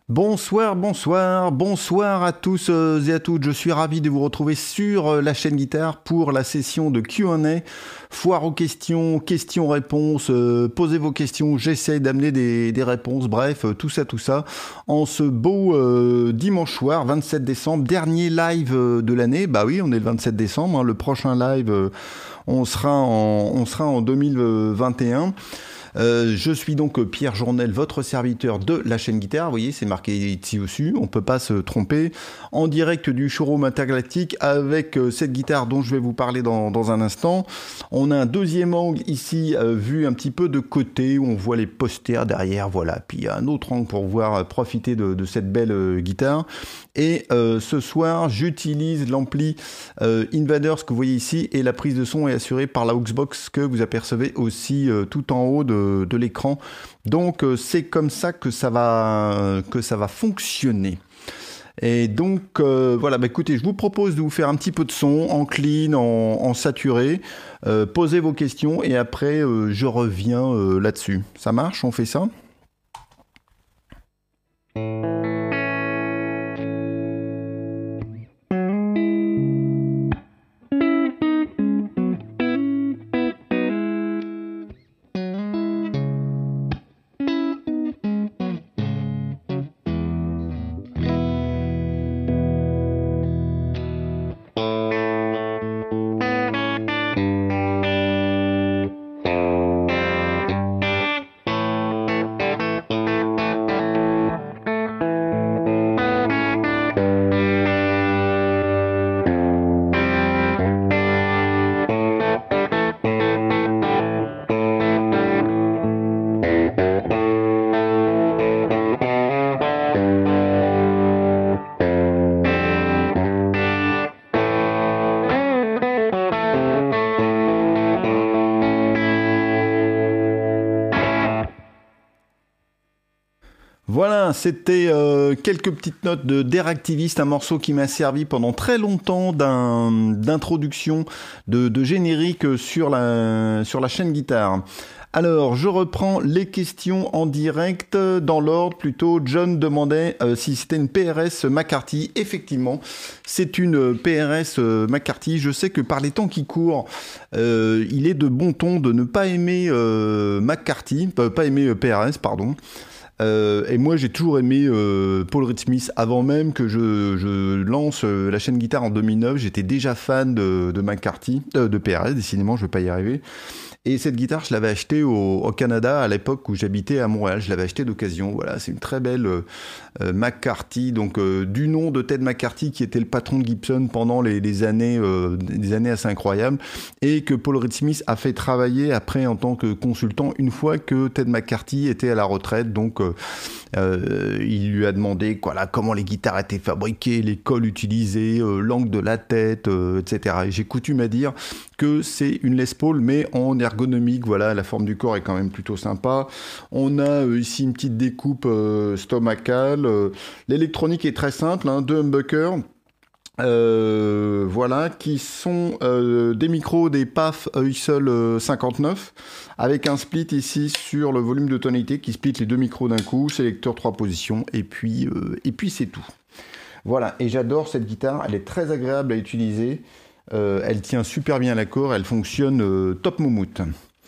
Bonsoir à tous et à toutes. Je suis ravi de vous retrouver sur la chaîne Guitare pour la session de Q&A, foire aux questions, questions-réponses, posez vos questions, j'essaie d'amener des réponses, bref, tout ça, en ce beau dimanche soir, 27 décembre, dernier live de l'année. Bah oui, on est le 27 décembre, hein, le prochain live, on sera en 2021. Je suis donc Pierre Journel, votre serviteur de la chaîne Guitare. Vous voyez, c'est marqué ici dessus, on peut pas se tromper. En direct du showroom intergalactique avec cette guitare dont je vais vous parler dans un instant. On a un deuxième angle ici, vu un petit peu de côté, où on voit les posters derrière, voilà. Puis il y a un autre angle pour voir profiter de cette belle guitare. Et ce soir, j'utilise l'ampli Invaders que vous voyez ici, et la prise de son est assurée par la Auxbox que vous apercevez aussi tout en haut de l'écran. Donc c'est comme ça que ça va fonctionner. Et donc voilà, écoutez, je vous propose de vous faire un petit peu de son en clean, en saturé. Posez vos questions et après je reviens là-dessus. Ça marche? On fait ça? Voilà, c'était quelques petites notes d'Air Activist, un morceau qui m'a servi pendant très longtemps d'introduction, de générique sur la chaîne Guitare. Alors, je reprends les questions en direct, dans l'ordre plutôt. John demandait si c'était une PRS McCarthy. Effectivement, c'est une PRS McCarthy. Je sais que par les temps qui courent, il est de bon ton de ne pas aimer McCarthy, pas aimer PRS, pardon. Et moi j'ai toujours aimé Paul Reed Smith avant même que je lance la chaîne Guitare en 2009. J'étais déjà fan de McCarthy, de PRS, décidément je vais pas y arriver. Et cette guitare, je l'avais achetée au Canada à l'époque où j'habitais à Montréal. Je l'avais achetée d'occasion. Voilà, c'est une très belle McCarthy, donc du nom de Ted McCarthy qui était le patron de Gibson pendant des années assez incroyables, et que Paul Reed Smith a fait travailler après en tant que consultant une fois que Ted McCarthy était à la retraite. Donc il lui a demandé voilà, comment les guitares étaient fabriquées, les cols utilisés, l'angle de la tête, etc. Et j'ai coutume à dire que c'est une Les Paul mais en ergonomique. Voilà, la forme du corps est quand même plutôt sympa. On a ici une petite découpe stomacale. L'électronique est très simple, hein, deux humbuckers. Voilà, qui sont des micros, des PAF Heusel 59, avec un split ici sur le volume de tonalité qui split les deux micros d'un coup, sélecteur 3 positions, et puis c'est tout. Voilà, et j'adore cette guitare, elle est très agréable à utiliser, elle tient super bien l'accord, elle fonctionne top moumoute.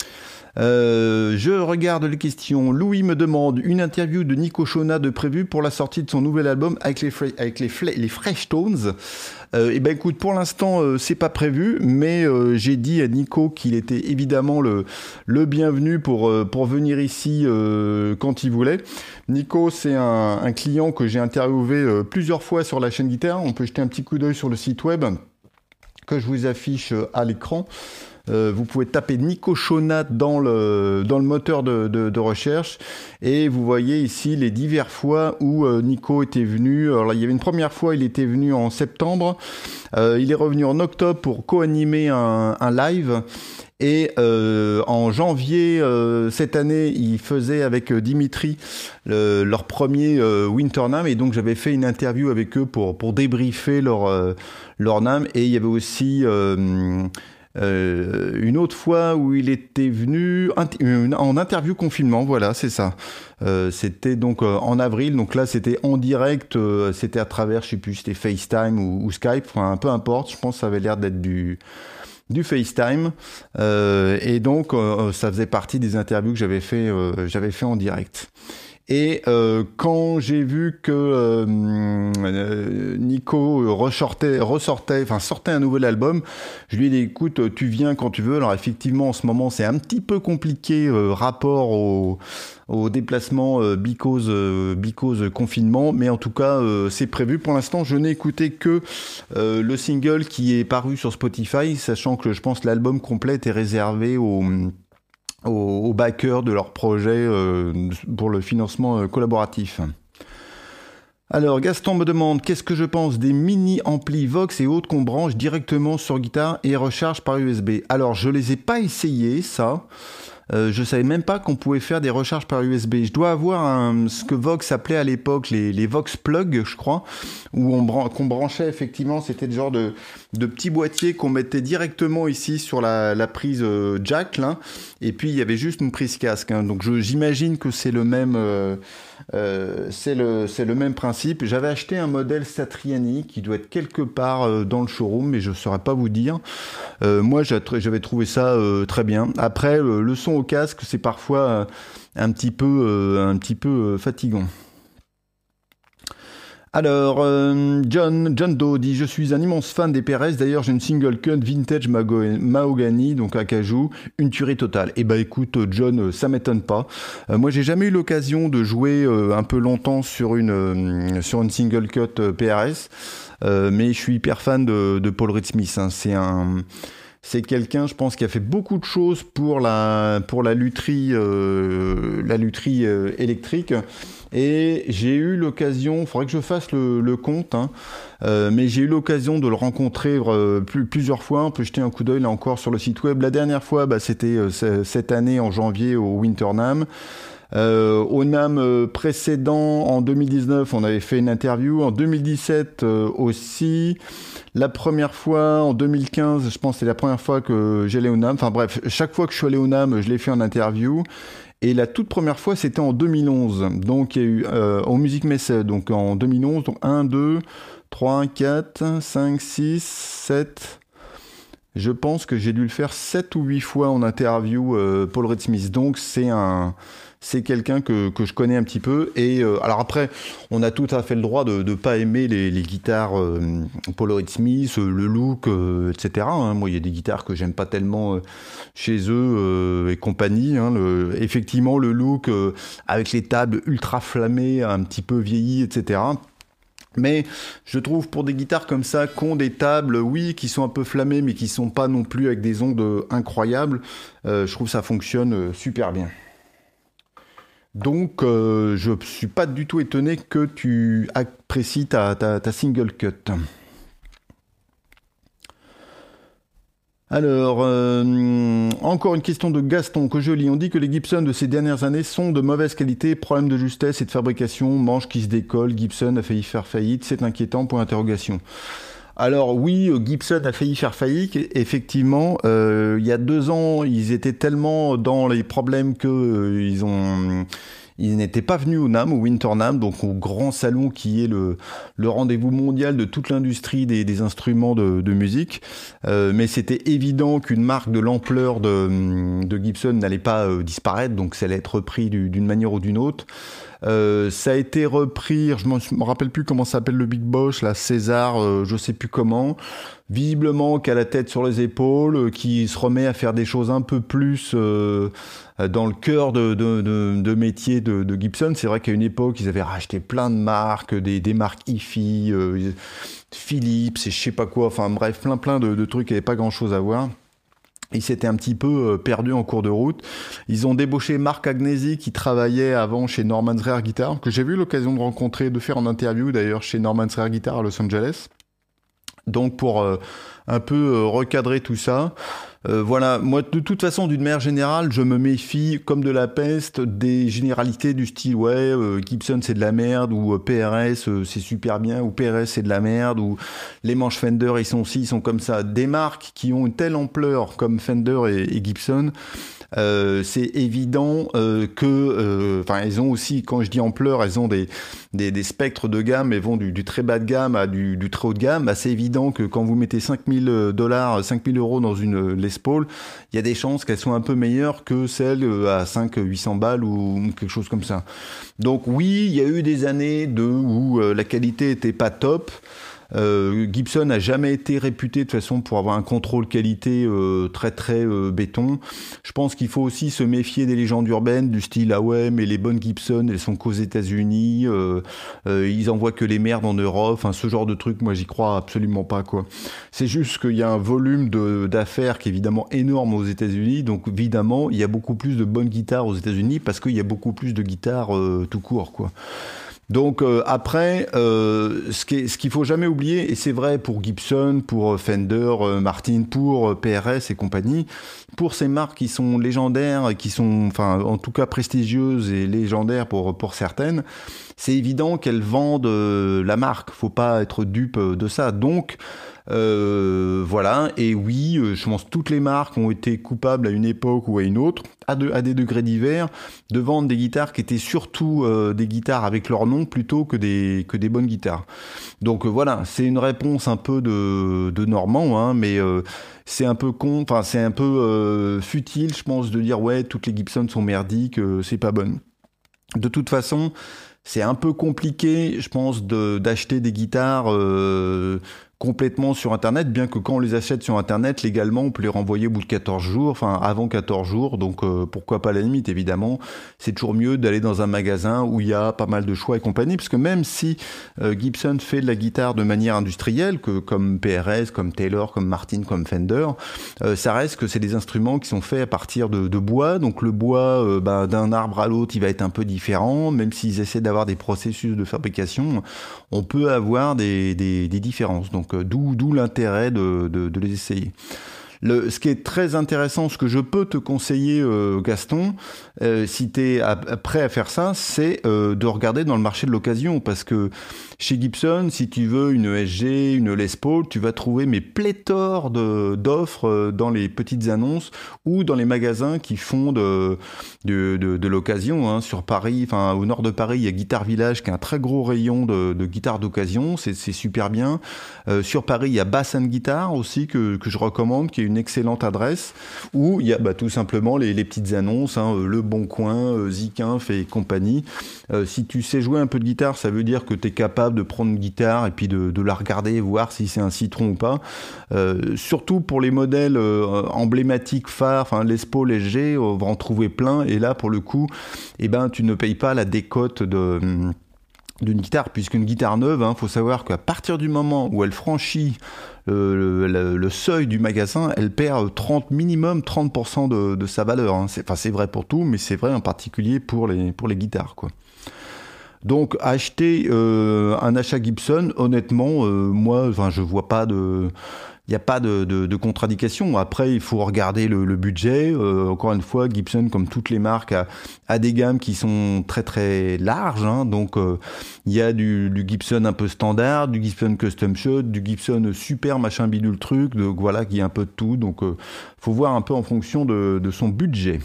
Je regarde les questions. Louis me demande une interview de Nico Shona de prévu pour la sortie de son nouvel album avec les Fresh Tones. Et ben écoute, pour l'instant c'est pas prévu, mais j'ai dit à Nico qu'il était évidemment le bienvenu pour venir ici quand il voulait. Nico, c'est un client que j'ai interviewé plusieurs fois sur la chaîne Guitare. On peut jeter un petit coup d'œil sur le site web que je vous affiche à l'écran. Vous pouvez taper Nico Shona dans le moteur de recherche et vous voyez ici les diverses fois où Nico était venu. Alors là, il y avait une première fois, il était venu en septembre. Il est revenu en octobre pour co-animer un live. Et en janvier cette année, ils faisaient avec Dimitri leur premier Winter NAMM, et donc j'avais fait une interview avec eux pour débriefer leur NAMM. Et il y avait aussi une autre fois où il était venu en interview confinement, voilà, c'est ça. C'était donc en avril, donc là c'était en direct, c'était à travers, je sais plus, c'était FaceTime ou Skype, enfin peu importe, je pense que ça avait l'air d'être du FaceTime, et donc ça faisait partie des interviews que j'avais fait en direct. Et quand j'ai vu que Nico sortait un nouvel album, je lui ai dit écoute, tu viens quand tu veux. Alors effectivement, en ce moment, c'est un petit peu compliqué rapport au déplacement because confinement, mais en tout cas, c'est prévu. Pour l'instant, je n'ai écouté que le single qui est paru sur Spotify, sachant que je pense que l'album complet est réservé aux backers de leur projet pour le financement collaboratif. Alors Gaston me demande qu'est-ce que je pense des mini amplis Vox et autres qu'on branche directement sur guitare et recharge par USB. Alors je les ai pas essayés ça. Je savais même pas qu'on pouvait faire des recharges par USB. Je dois avoir ce que Vox appelait à l'époque les Vox Plug, je crois, où qu'on branchait effectivement, c'était le genre de petits boîtiers qu'on mettait directement ici sur la prise jack, là, et puis il y avait juste une prise casque. Hein. Donc j'imagine que c'est le même principe. J'avais acheté un modèle Satriani qui doit être quelque part dans le showroom, mais je saurais pas vous dire. Moi, j'avais trouvé ça très bien. Après, le son au casque, c'est parfois un petit peu fatigant. Alors, John Doe dit « Je suis un immense fan des PRS. D'ailleurs, j'ai une single cut vintage mahogany, donc acajou, une tuerie totale. » Eh ben, écoute, John, ça m'étonne pas. Moi, j'ai jamais eu l'occasion de jouer un peu longtemps sur une single cut PRS, mais je suis hyper fan de Paul Reed Smith. Hein. C'est quelqu'un, je pense, qui a fait beaucoup de choses pour la lutherie électrique. Et j'ai eu l'occasion, il faudrait que je fasse le compte, hein, mais j'ai eu l'occasion de le rencontrer plusieurs fois. On peut jeter un coup d'œil là encore sur le site web. La dernière fois, c'était cette année en janvier au Winter NAMM. Au NAMM précédent, en 2019, on avait fait une interview. En 2017 aussi. La première fois, en 2015, je pense que c'est la première fois que j'allais au NAMM. Enfin bref, chaque fois que je suis allé au NAMM, je l'ai fait en interview. Et la toute première fois, c'était en 2011. Donc, il y a eu au Music Messe, donc en 2011, donc 1, 2, 3, 4, 5, 6, 7... Je pense que j'ai dû le faire 7 ou 8 fois en interview, Paul Reed Smith. Donc, c'est quelqu'un que je connais un petit peu. Et alors après, on a tout à fait le droit de pas aimer les guitares Paul Reed Smith, le look, etc. Hein. Moi, il y a des guitares que j'aime pas tellement chez eux et compagnie. Hein. Effectivement, le look avec les tables ultra flammées, un petit peu vieillies, etc. Mais je trouve pour des guitares comme ça, qui ont des tables, oui, qui sont un peu flammées, mais qui sont pas non plus avec des ondes incroyables, je trouve que ça fonctionne super bien. Donc, je suis pas du tout étonné que tu apprécies ta single cut. Alors, encore une question de Gaston que je lis. On dit que les Gibson de ces dernières années sont de mauvaise qualité, problème de justesse et de fabrication, manches qui se décollent, Gibson a failli faire faillite, c'est inquiétant, point d'interrogation. Alors oui, Gibson a failli faire faillite, effectivement. Il y a 2 ans, ils étaient tellement dans les problèmes que ils n'étaient pas venus au NAMM, au Winter NAMM, donc au grand salon qui est le rendez-vous mondial de toute l'industrie des instruments de musique. Mais c'était évident qu'une marque de l'ampleur de Gibson n'allait pas disparaître, donc ça allait être repris d'une manière ou d'une autre. Ça a été repris, je me rappelle plus comment s'appelle le Big Boss, la César, je sais plus comment. Visiblement qui a la tête sur les épaules, qui se remet à faire des choses un peu plus dans le cœur de métier de Gibson. C'est vrai qu'à une époque, ils avaient racheté plein de marques, des marques hi-fi, Philips et je sais pas quoi, enfin bref, plein de trucs qui n'avaient pas grand-chose à voir. Ils s'étaient un petit peu perdus en cours de route. Ils ont débauché Marc Agnesi qui travaillait avant chez Norman's Rare Guitar, que j'ai eu l'occasion de rencontrer, de faire en interview d'ailleurs chez Norman's Rare Guitar à Los Angeles. Donc pour un peu recadrer tout ça, voilà, moi de toute façon d'une manière générale, je me méfie comme de la peste des généralités du style Gibson c'est de la merde ou PRS c'est super bien ou PRS c'est de la merde ou les manches Fender ils sont comme ça. Des marques qui ont une telle ampleur comme Fender et Gibson, c'est évident elles ont aussi, quand je dis ampleur, elles ont des spectres de gamme, elles vont du très bas de gamme à du très haut de gamme. Bah, c'est évident que quand vous mettez $5,000, 5 000 € dans une Les Paul, il y a des chances qu'elles soient un peu meilleures que celles à 800 balles ou quelque chose comme ça. Donc oui, il y a eu des années où la qualité était pas top. Gibson n'a jamais été réputé de toute façon pour avoir un contrôle qualité très très béton. Je pense qu'il faut aussi se méfier des légendes urbaines du style mais les bonnes Gibson elles sont qu'aux États-Unis, ils envoient que les merdes en Europe, enfin ce genre de truc, moi j'y crois absolument pas quoi. C'est juste qu'il y a un volume d'affaires qui est évidemment énorme aux États-Unis, donc évidemment il y a beaucoup plus de bonnes guitares aux États-Unis parce qu'il y a beaucoup plus de guitares tout court quoi. Donc après, ce qu'il faut jamais oublier, et c'est vrai pour Gibson, pour Fender, Martin, pour PRS et compagnie, pour ces marques qui sont légendaires, qui sont, enfin, en tout cas prestigieuses et légendaires pour certaines, c'est évident qu'elles vendent la marque. Faut pas être dupe de ça. Donc voilà, et oui, je pense que toutes les marques ont été coupables à une époque ou à une autre, à des degrés divers, de vendre des guitares qui étaient surtout des guitares avec leur nom plutôt que des bonnes guitares. Donc voilà, c'est une réponse un peu de Normand, hein, mais c'est un peu c'est un peu futile, je pense, de dire ouais, toutes les Gibson sont merdiques, c'est pas bonne. De toute façon, c'est un peu compliqué, je pense, d'acheter des guitares complètement sur Internet, bien que quand on les achète sur Internet, légalement, on peut les renvoyer au bout de 14 jours, enfin avant 14 jours, donc pourquoi pas à la limite, évidemment. C'est toujours mieux d'aller dans un magasin où il y a pas mal de choix et compagnie, parce que même si Gibson fait de la guitare de manière industrielle, comme PRS, comme Taylor, comme Martin, comme Fender, ça reste que c'est des instruments qui sont faits à partir de bois, donc le bois, d'un arbre à l'autre, il va être un peu différent, même s'ils essaient d'avoir des processus de fabrication, on peut avoir des différences. Donc d'où l'intérêt de les essayer. Ce qui est très intéressant, ce que je peux te conseiller, Gaston, si tu es prêt à faire ça, c'est de regarder dans le marché de l'occasion, parce que chez Gibson, si tu veux une ESG, une Les Paul, tu vas trouver pléthore d'offres dans les petites annonces ou dans les magasins qui font de l'occasion. Hein. Sur Paris, enfin au nord de Paris, il y a Guitar Village qui a un très gros rayon de guitares d'occasion, c'est super bien. Sur Paris, il y a Bass & Guitar aussi que je recommande, qui est une excellente adresse, où il y a tout simplement les petites annonces, hein, Le Bon Coin, Zikinf et compagnie. Si tu sais jouer un peu de guitare, ça veut dire que tu es capable de prendre une guitare et puis de la regarder, voir si c'est un citron ou pas. Surtout pour les modèles emblématiques phares, enfin Les Paul SG, on va en trouver plein, et là pour le coup, tu ne payes pas la décote d'une guitare, puisqu'une guitare neuve, faut savoir qu'à partir du moment où elle franchit le seuil du magasin, elle perd minimum 30% de sa valeur. Hein. C'est vrai pour tout, mais c'est vrai en particulier pour les guitares, quoi. Donc acheter un achat Gibson, honnêtement, moi, je vois pas il n'y a pas de contradiction. Après, il faut regarder le budget. Encore une fois, Gibson, comme toutes les marques, a des gammes qui sont très très larges. Hein. Donc, il y a du Gibson un peu standard, du Gibson Custom Shot, du Gibson super machin bidule truc. Donc voilà, qui est un peu de tout. Donc, faut voir un peu en fonction de son budget.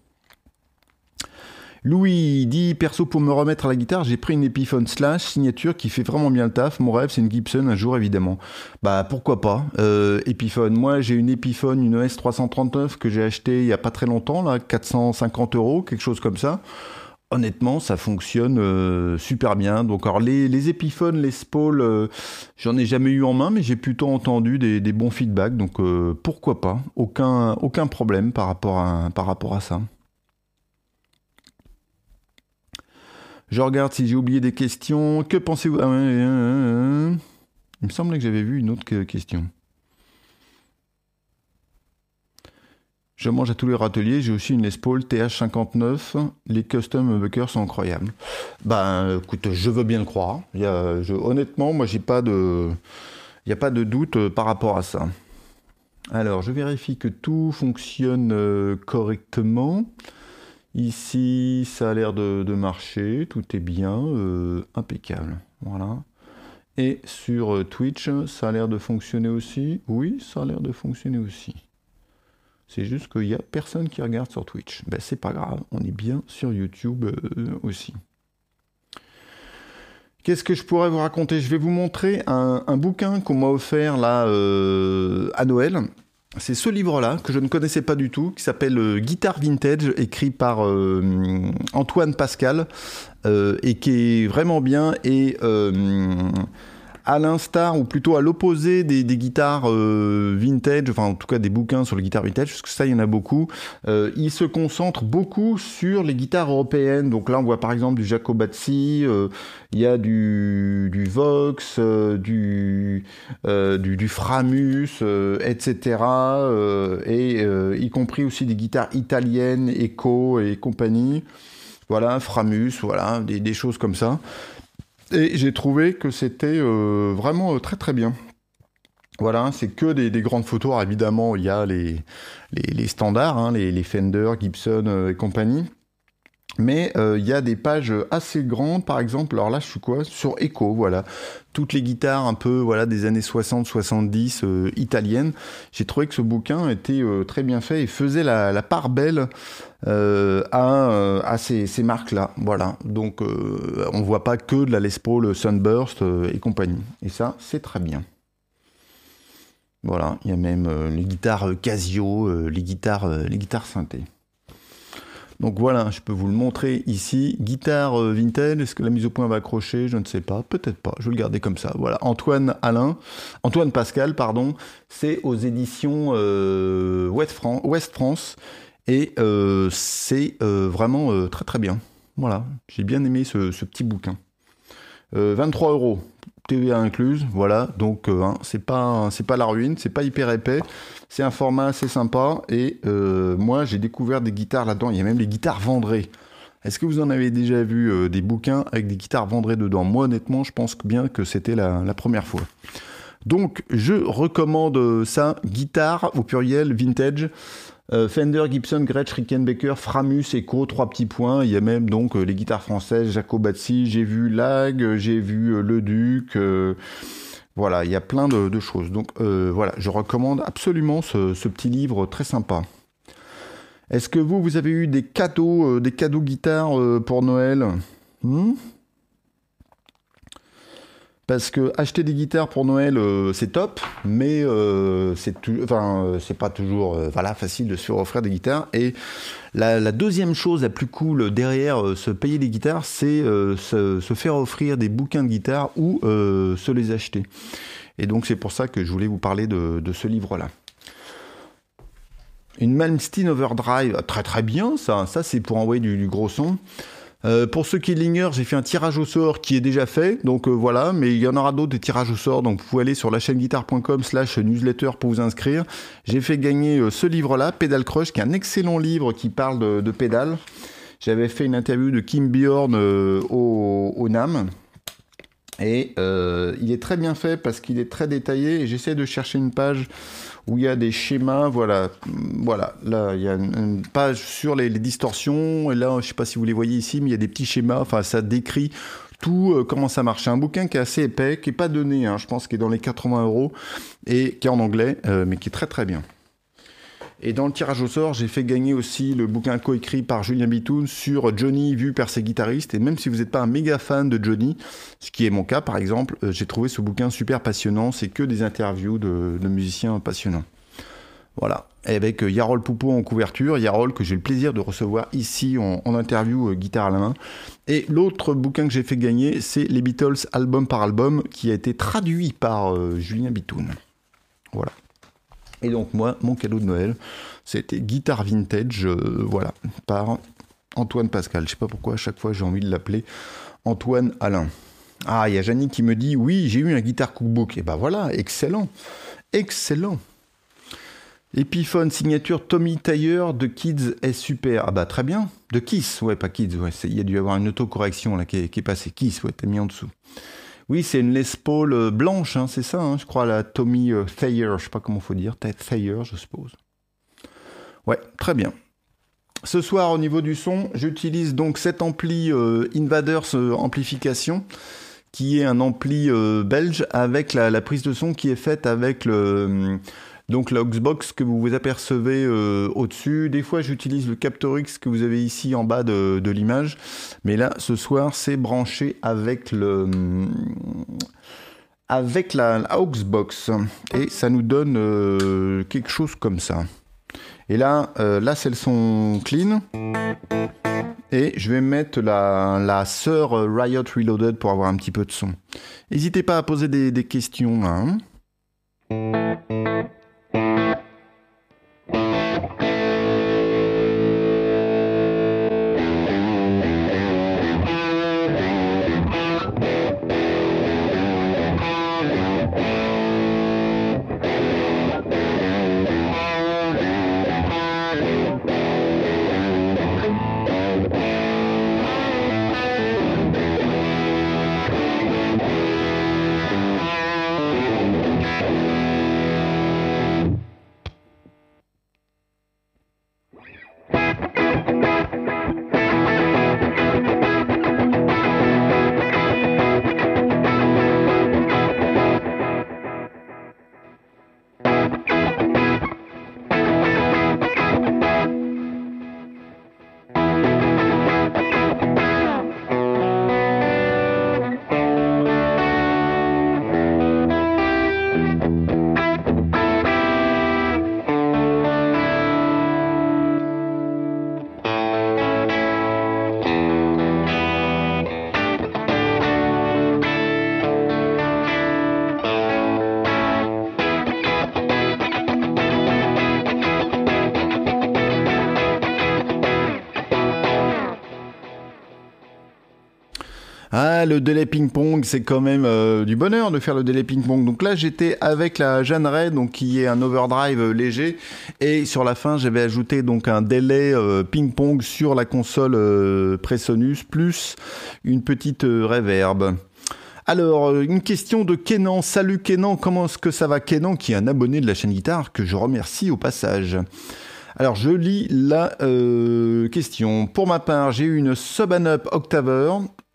Louis dit, perso, pour me remettre à la guitare, j'ai pris une Epiphone Slash signature qui fait vraiment bien le taf. Mon rêve, c'est une Gibson un jour, évidemment. Pourquoi pas. Epiphone, moi j'ai une Epiphone, une ES339 que j'ai achetée il y a pas très longtemps, là, 450 €, quelque chose comme ça. Honnêtement, ça fonctionne super bien. Donc, alors les Epiphones, les Paul, j'en ai jamais eu en main, mais j'ai plutôt entendu des bons feedbacks. Donc, pourquoi pas. Aucun problème par rapport à ça. Je regarde si j'ai oublié des questions. Que pensez-vous? Il me semblait que j'avais vu une autre question. Je mange à tous les râteliers. J'ai aussi une Les Paul TH59. Les custom humbuckers sont incroyables. Écoute, je veux bien le croire. Honnêtement, moi, j'ai pas de Il n'y a pas de doute par rapport à ça. Alors, je vérifie que tout fonctionne correctement. Ici, ça a l'air de marcher, tout est bien, impeccable. Voilà. Et sur Twitch, ça a l'air de fonctionner aussi. Oui, ça a l'air de fonctionner aussi. C'est juste qu'il n'y a personne qui regarde sur Twitch. Ben, c'est pas grave, on est bien sur YouTube aussi. Qu'est-ce que je pourrais vous raconter? Je vais vous montrer un bouquin qu'on m'a offert là à Noël. C'est ce livre-là, que je ne connaissais pas du tout, qui s'appelle Guitare Vintage, écrit par Antoine Pascal, et qui est vraiment bien. Et à l'instar, ou plutôt à l'opposé des guitares vintage, enfin en tout cas des bouquins sur les guitares vintage, parce que ça, il y en a beaucoup, il se concentre beaucoup sur les guitares européennes. Donc là, on voit par exemple du Jacobazzi, il y a du Vox, du Framus, etc. Y compris aussi des guitares italiennes, Echo et compagnie. Voilà, Framus, voilà, des choses comme ça. Et j'ai trouvé que c'était vraiment très très bien. Voilà, c'est que des grandes photos. Alors, évidemment, il y a les standards, hein, les Fender, Gibson et compagnie. Mais il y a des pages assez grandes, par exemple, alors là je suis sur Echo, voilà, toutes les guitares un peu voilà des années 60-70 italiennes. J'ai trouvé que ce bouquin était très bien fait et faisait la part belle à ces marques-là, voilà. Donc on voit pas que de la Les Paul, Sunburst et compagnie. Et ça, c'est très bien. Voilà, il y a même les guitares Casio, les guitares synthé. Donc voilà, je peux vous le montrer ici. Guitare vintage, est-ce que la mise au point va accrocher? Je ne sais pas, peut-être pas, je vais le garder comme ça. Voilà, Antoine Pascal, pardon, c'est aux éditions Ouest France, et c'est vraiment très très bien. Voilà, j'ai bien aimé ce petit bouquin. 23 €. TVA incluse, voilà, donc c'est pas la ruine, c'est pas hyper épais, c'est un format assez sympa, et moi j'ai découvert des guitares là-dedans, il y a même les guitares Vendré. Est-ce que vous en avez déjà vu des bouquins avec des guitares Vendré dedans? Moi honnêtement, je pense bien que c'était la première fois. Donc je recommande ça, guitare au pluriel vintage. Fender, Gibson, Gretsch, Rickenbacker, Framus, Echo, 3 petits points. Il y a même donc les guitares françaises, Jacobazzi, j'ai vu Lag, j'ai vu Le Duc. Voilà, il y a plein de choses. Donc voilà, je recommande absolument ce petit livre très sympa. Est-ce que vous avez eu des cadeaux guitares pour Noël? Parce que acheter des guitares pour Noël, c'est top, mais c'est pas toujours facile de se faire offrir des guitares. Et la deuxième chose la plus cool derrière se payer des guitares, c'est se faire offrir des bouquins de guitare ou se les acheter. Et donc c'est pour ça que je voulais vous parler de ce livre-là. Une Malmsteen Overdrive, très très bien ça c'est pour envoyer du gros son. Pour ceux qui l'ignorent, j'ai fait un tirage au sort qui est déjà fait, donc voilà, mais il y en aura d'autres des tirages au sort, donc vous pouvez aller sur la chaîne guitare.com/newsletter pour vous inscrire. J'ai fait gagner ce livre-là, Pedal Crush, qui est un excellent livre qui parle de pédales. J'avais fait une interview de Kim Bjorn au NAMM, et il est très bien fait parce qu'il est très détaillé, et j'essaie de chercher une page où il y a des schémas, voilà, là il y a une page sur les distorsions, et là je ne sais pas si vous les voyez ici, mais il y a des petits schémas, enfin ça décrit tout comment ça marche. C'est un bouquin qui est assez épais, qui n'est pas donné, je pense qu'il est dans les 80 €, et qui est en anglais, mais qui est très très bien. Et dans le tirage au sort, j'ai fait gagner aussi le bouquin coécrit par Julien Bitoun sur Johnny vu par ses guitaristes. Et même si vous n'êtes pas un méga fan de Johnny, ce qui est mon cas par exemple, j'ai trouvé ce bouquin super passionnant. C'est que des interviews de musiciens passionnants. Voilà. Et avec Yarol Poupeau en couverture. Yarol que j'ai le plaisir de recevoir ici en interview guitare à la main. Et l'autre bouquin que j'ai fait gagner, c'est les Beatles album par album, qui a été traduit par Julien Bitoun. Voilà. Et donc moi, mon cadeau de Noël, c'était Guitare Vintage, par Antoine Pascal. Je sais pas pourquoi à chaque fois j'ai envie de l'appeler Antoine Alain. Ah, il y a Janine qui me dit, oui, j'ai eu un guitare cookbook. Et ben voilà, excellent. Epiphone signature Tommy Thayer de Kids est super. Ah bah très bien. De Kiss, ouais, pas Kids, ouais. Il y a dû y avoir une autocorrection là qui est passée. Kiss, ouais, t'as mis en dessous. Oui, c'est une Les Paul blanche, hein, c'est ça, hein, je crois, la Tommy Thayer, je sais pas comment faut dire, peut-être Thayer, je suppose. Ouais, très bien. Ce soir, au niveau du son, j'utilise donc cet ampli Invaders Amplification, qui est un ampli belge avec la prise de son qui est faite avec donc la Auxbox que vous apercevez au-dessus. Des fois, j'utilise le Captor X que vous avez ici en bas de l'image. Mais là, ce soir, c'est branché avec la Auxbox. Et ça nous donne quelque chose comme ça. Et là, c'est le son clean. Et je vais mettre la sœur Riot Reloaded pour avoir un petit peu de son. N'hésitez pas à poser des questions, hein. Ah, le délai ping-pong, c'est quand même du bonheur de faire le délai ping-pong. Donc là, j'étais avec la Jeanne Ray, donc qui est un overdrive léger, et sur la fin, j'avais ajouté donc un délai ping-pong sur la console Presonus, plus une petite reverb. Alors, une question de Kenan. Salut Kenan, comment est-ce que ça va Kenan, qui est un abonné de la chaîne Guitare, que je remercie au passage. Alors, je lis la question. Pour ma part, j'ai eu une Sub-Up Octaver.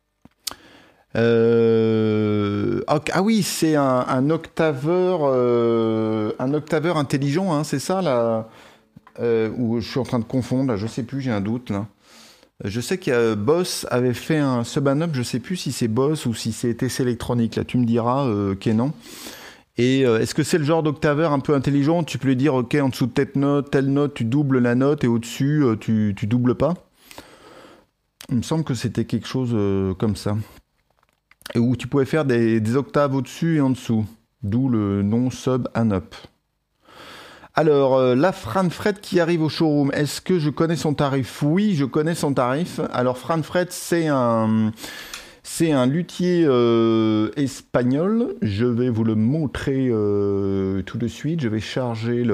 Ah oui, c'est un octaveur intelligent, hein, c'est ça là, où je suis en train de confondre, là, je sais plus, j'ai un doute là. Je sais que Boss avait fait un Sub-Up, je sais plus si c'est Boss ou si c'est TC Electronic, là tu me diras, Kenan. Et est-ce que c'est le genre d'octaveur un peu intelligent, tu peux lui dire ok, en dessous de telle note tu doubles la note et au-dessus tu doubles pas. Il me semble que c'était quelque chose comme ça. Et où tu pouvais faire des octaves au-dessus et en dessous. D'où le nom Sub-Up. Alors, la Franfret qui arrive au showroom, est-ce que je connais son tarif? Oui, je connais son tarif. Alors, Franfret, c'est un luthier espagnol. Je vais vous le montrer tout de suite. Je vais charger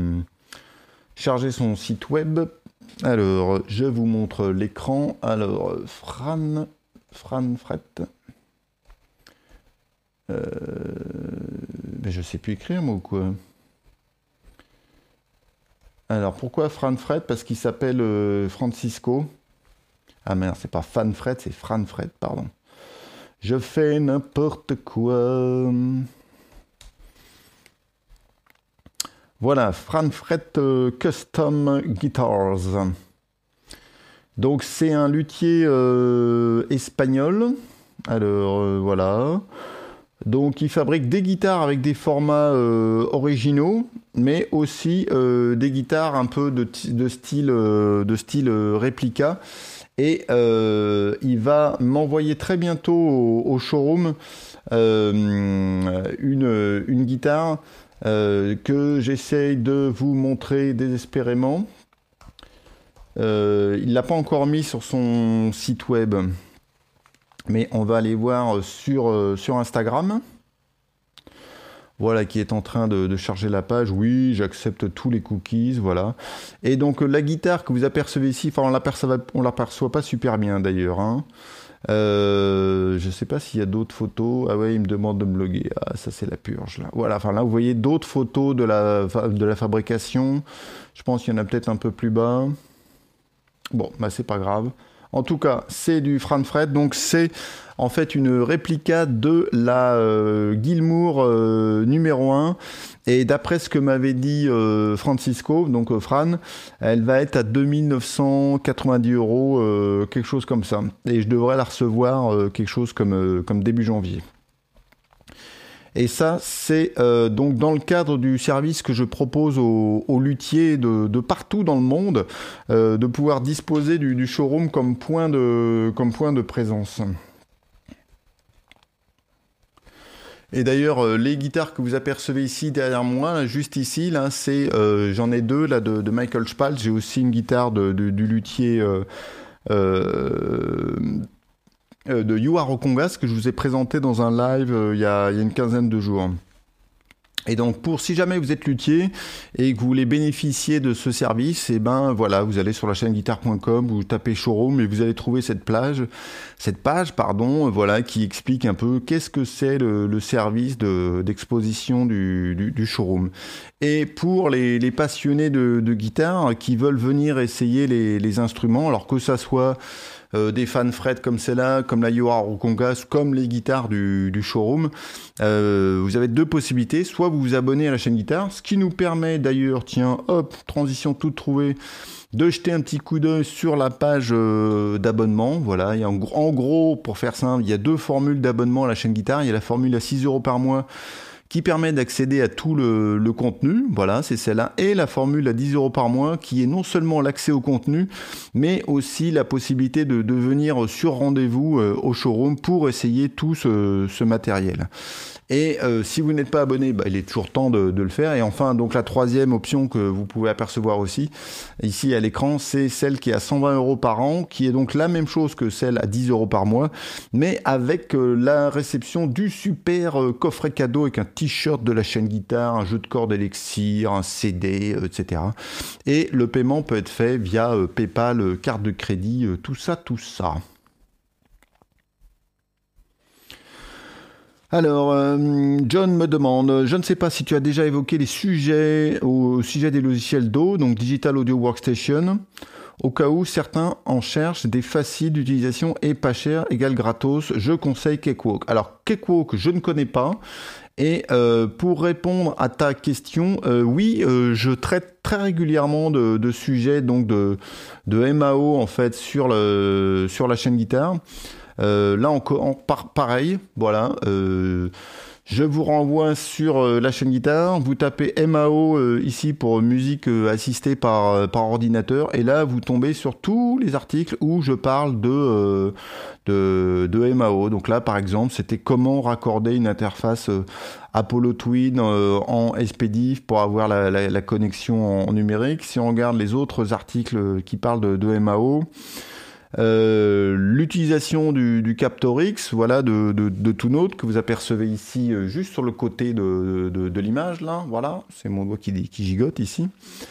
son site web. Alors, je vous montre l'écran. Alors, Franfret... mais je sais plus écrire moi ou quoi. Alors pourquoi Franfret? Parce qu'il s'appelle Francisco. Ah merde, c'est pas Fanfret, c'est Franfret, pardon. Je fais n'importe quoi. Voilà, Franfret Custom Guitars. Donc c'est un luthier espagnol. Alors voilà. Donc, il fabrique des guitares avec des formats originaux, mais aussi des guitares un peu de style réplica. Et il va m'envoyer très bientôt au showroom une guitare que j'essaye de vous montrer désespérément. Il ne l'a pas encore mis sur son site web. Mais on va aller voir sur Instagram. Voilà, qui est en train de charger la page. Oui, j'accepte tous les cookies, voilà. Et donc, la guitare que vous apercevez ici, enfin, on l'aperçoit pas super bien d'ailleurs, hein. Je sais pas s'il y a d'autres photos. Ah ouais, il me demande de me loguer. Ah, ça c'est la purge là. Voilà, enfin là vous voyez d'autres photos de la fabrication. Je pense qu'il y en a peut-être un peu plus bas. Bon, bah c'est pas grave. En tout cas, c'est du Franfred, donc c'est en fait une réplica de la Gilmour numéro 1. Et d'après ce que m'avait dit Francisco, donc Fran, elle va être à 2990 €, quelque chose comme ça. Et je devrais la recevoir quelque chose comme début janvier. Et ça, c'est donc dans le cadre du service que je propose aux luthiers de partout dans le monde, de pouvoir disposer du showroom comme point de présence. Et d'ailleurs, les guitares que vous apercevez ici derrière moi, là, juste ici, là, c'est j'en ai deux là de Michael Spalt. J'ai aussi une guitare du luthier de Yuaro Congas que je vous ai présenté dans un live il y a une quinzaine de jours. Et donc, si jamais vous êtes luthier et que vous voulez bénéficier de ce service, et ben voilà, vous allez sur la chaîne guitare.com, vous tapez showroom et vous allez trouver cette page, voilà, qui explique un peu qu'est-ce que c'est le service d'exposition du showroom. Et pour les passionnés de guitare qui veulent venir essayer les instruments, alors que ça soit des Franfred comme celle-là, comme la Yuaro Congas, comme les guitares du showroom, vous avez deux possibilités. Soit vous vous abonnez à la chaîne guitare, ce qui nous permet d'ailleurs, tiens, hop, transition toute trouvée, de jeter un petit coup d'œil sur la page d'abonnement. Voilà, en gros, pour faire simple, il y a deux formules d'abonnement à la chaîne guitare. Il y a la formule à 6 € par mois qui permet d'accéder à tout le contenu, voilà, c'est celle-là, et la formule à 10 € par mois, qui est non seulement l'accès au contenu, mais aussi la possibilité de venir sur rendez-vous au showroom pour essayer tout ce matériel. Et si vous n'êtes pas abonné, il est toujours temps de le faire. Et enfin, donc la troisième option que vous pouvez apercevoir aussi, ici à l'écran, c'est celle qui est à 120 € par an, qui est donc la même chose que celle à 10 € par mois, mais avec la réception du super coffret cadeau avec un t-shirt de la chaîne guitare, un jeu de cordes Elixir, un CD, etc. Et le paiement peut être fait via PayPal, carte de crédit, tout ça. Alors, John me demande, je ne sais pas si tu as déjà évoqué les sujets au sujet des logiciels DAW, donc Digital Audio Workstation, au cas où certains en cherchent des faciles d'utilisation et pas cher égale gratos, je conseille Cakewalk. Alors, Cakewalk, je ne connais pas. Et pour répondre à ta question, oui, je traite très régulièrement de sujets donc de MAO en fait sur la chaîne guitare. Là encore, pareil, voilà. Je vous renvoie sur la chaîne guitare. Vous tapez MAO ici pour musique assistée par ordinateur, et là vous tombez sur tous les articles où je parle de MAO. Donc là, par exemple, c'était comment raccorder une interface Apollo Twin en SPDIF pour avoir la connexion en numérique. Si on regarde les autres articles qui parlent de MAO. L'utilisation du Captorix, voilà, de Tune-Out que vous apercevez ici juste sur le côté de l'image là, voilà, c'est mon doigt qui gigote ici.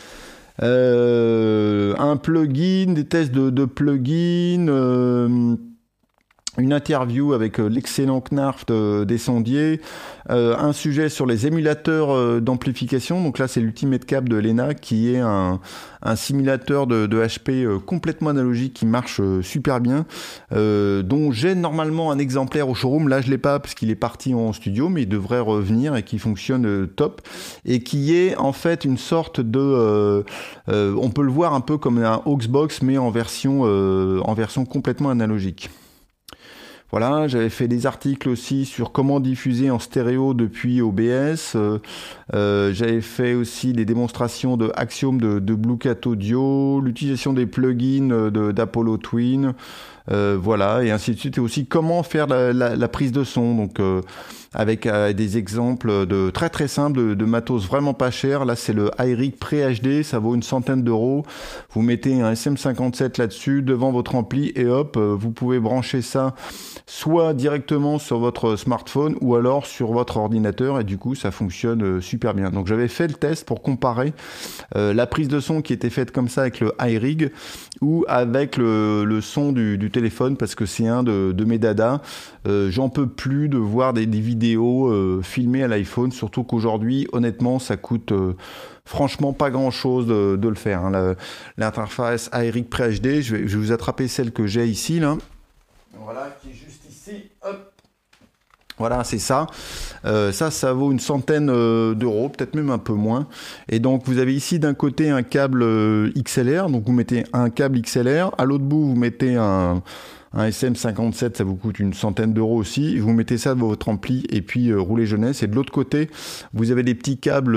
Un plugin, des tests de plugins, une interview avec l'excellent Knarf des sondiers, un sujet sur les émulateurs d'amplification. Donc là, c'est l'Ultimate Cap de Lena, qui est un simulateur de HP complètement analogique qui marche super bien, dont j'ai normalement un exemplaire au showroom. Là, je l'ai pas parce qu'il est parti en studio, mais il devrait revenir et qui fonctionne top, et qui est en fait une sorte de... on peut le voir un peu comme un Auxbox, mais en version complètement analogique. Voilà, j'avais fait des articles aussi sur comment diffuser en stéréo depuis OBS. J'avais fait aussi des démonstrations de Axiom de Blue Cat Audio, l'utilisation des plugins d'Apollo Twin, voilà, et ainsi de suite. Et aussi comment faire la prise de son. Donc avec des exemples de très très simples de matos vraiment pas cher. Là c'est le iRig Pre-HD, ça vaut une centaine d'euros. Vous mettez un SM57 là-dessus devant votre ampli et hop, vous pouvez brancher ça soit directement sur votre smartphone ou alors sur votre ordinateur et du coup ça fonctionne super bien. Donc j'avais fait le test pour comparer la prise de son qui était faite comme ça avec le iRig ou avec le son du téléphone parce que c'est un de mes dadas. J'en peux plus de voir des vidéos filmées à l'iPhone, surtout qu'aujourd'hui honnêtement ça coûte franchement pas grand chose de le faire. Hein. L'interface iRig Pre-HD, je vais vous attraper celle que j'ai ici là. Voilà, qui est juste ici. Hop. Voilà, c'est ça. Ça vaut une centaine d'euros, peut-être même un peu moins. Et donc, vous avez ici d'un côté un câble XLR. Donc, vous mettez un câble XLR. À l'autre bout, vous mettez un SM57. Ça vous coûte une centaine d'euros aussi. Vous mettez ça dans votre ampli et puis roulez jeunesse. Et de l'autre côté, vous avez des petits câbles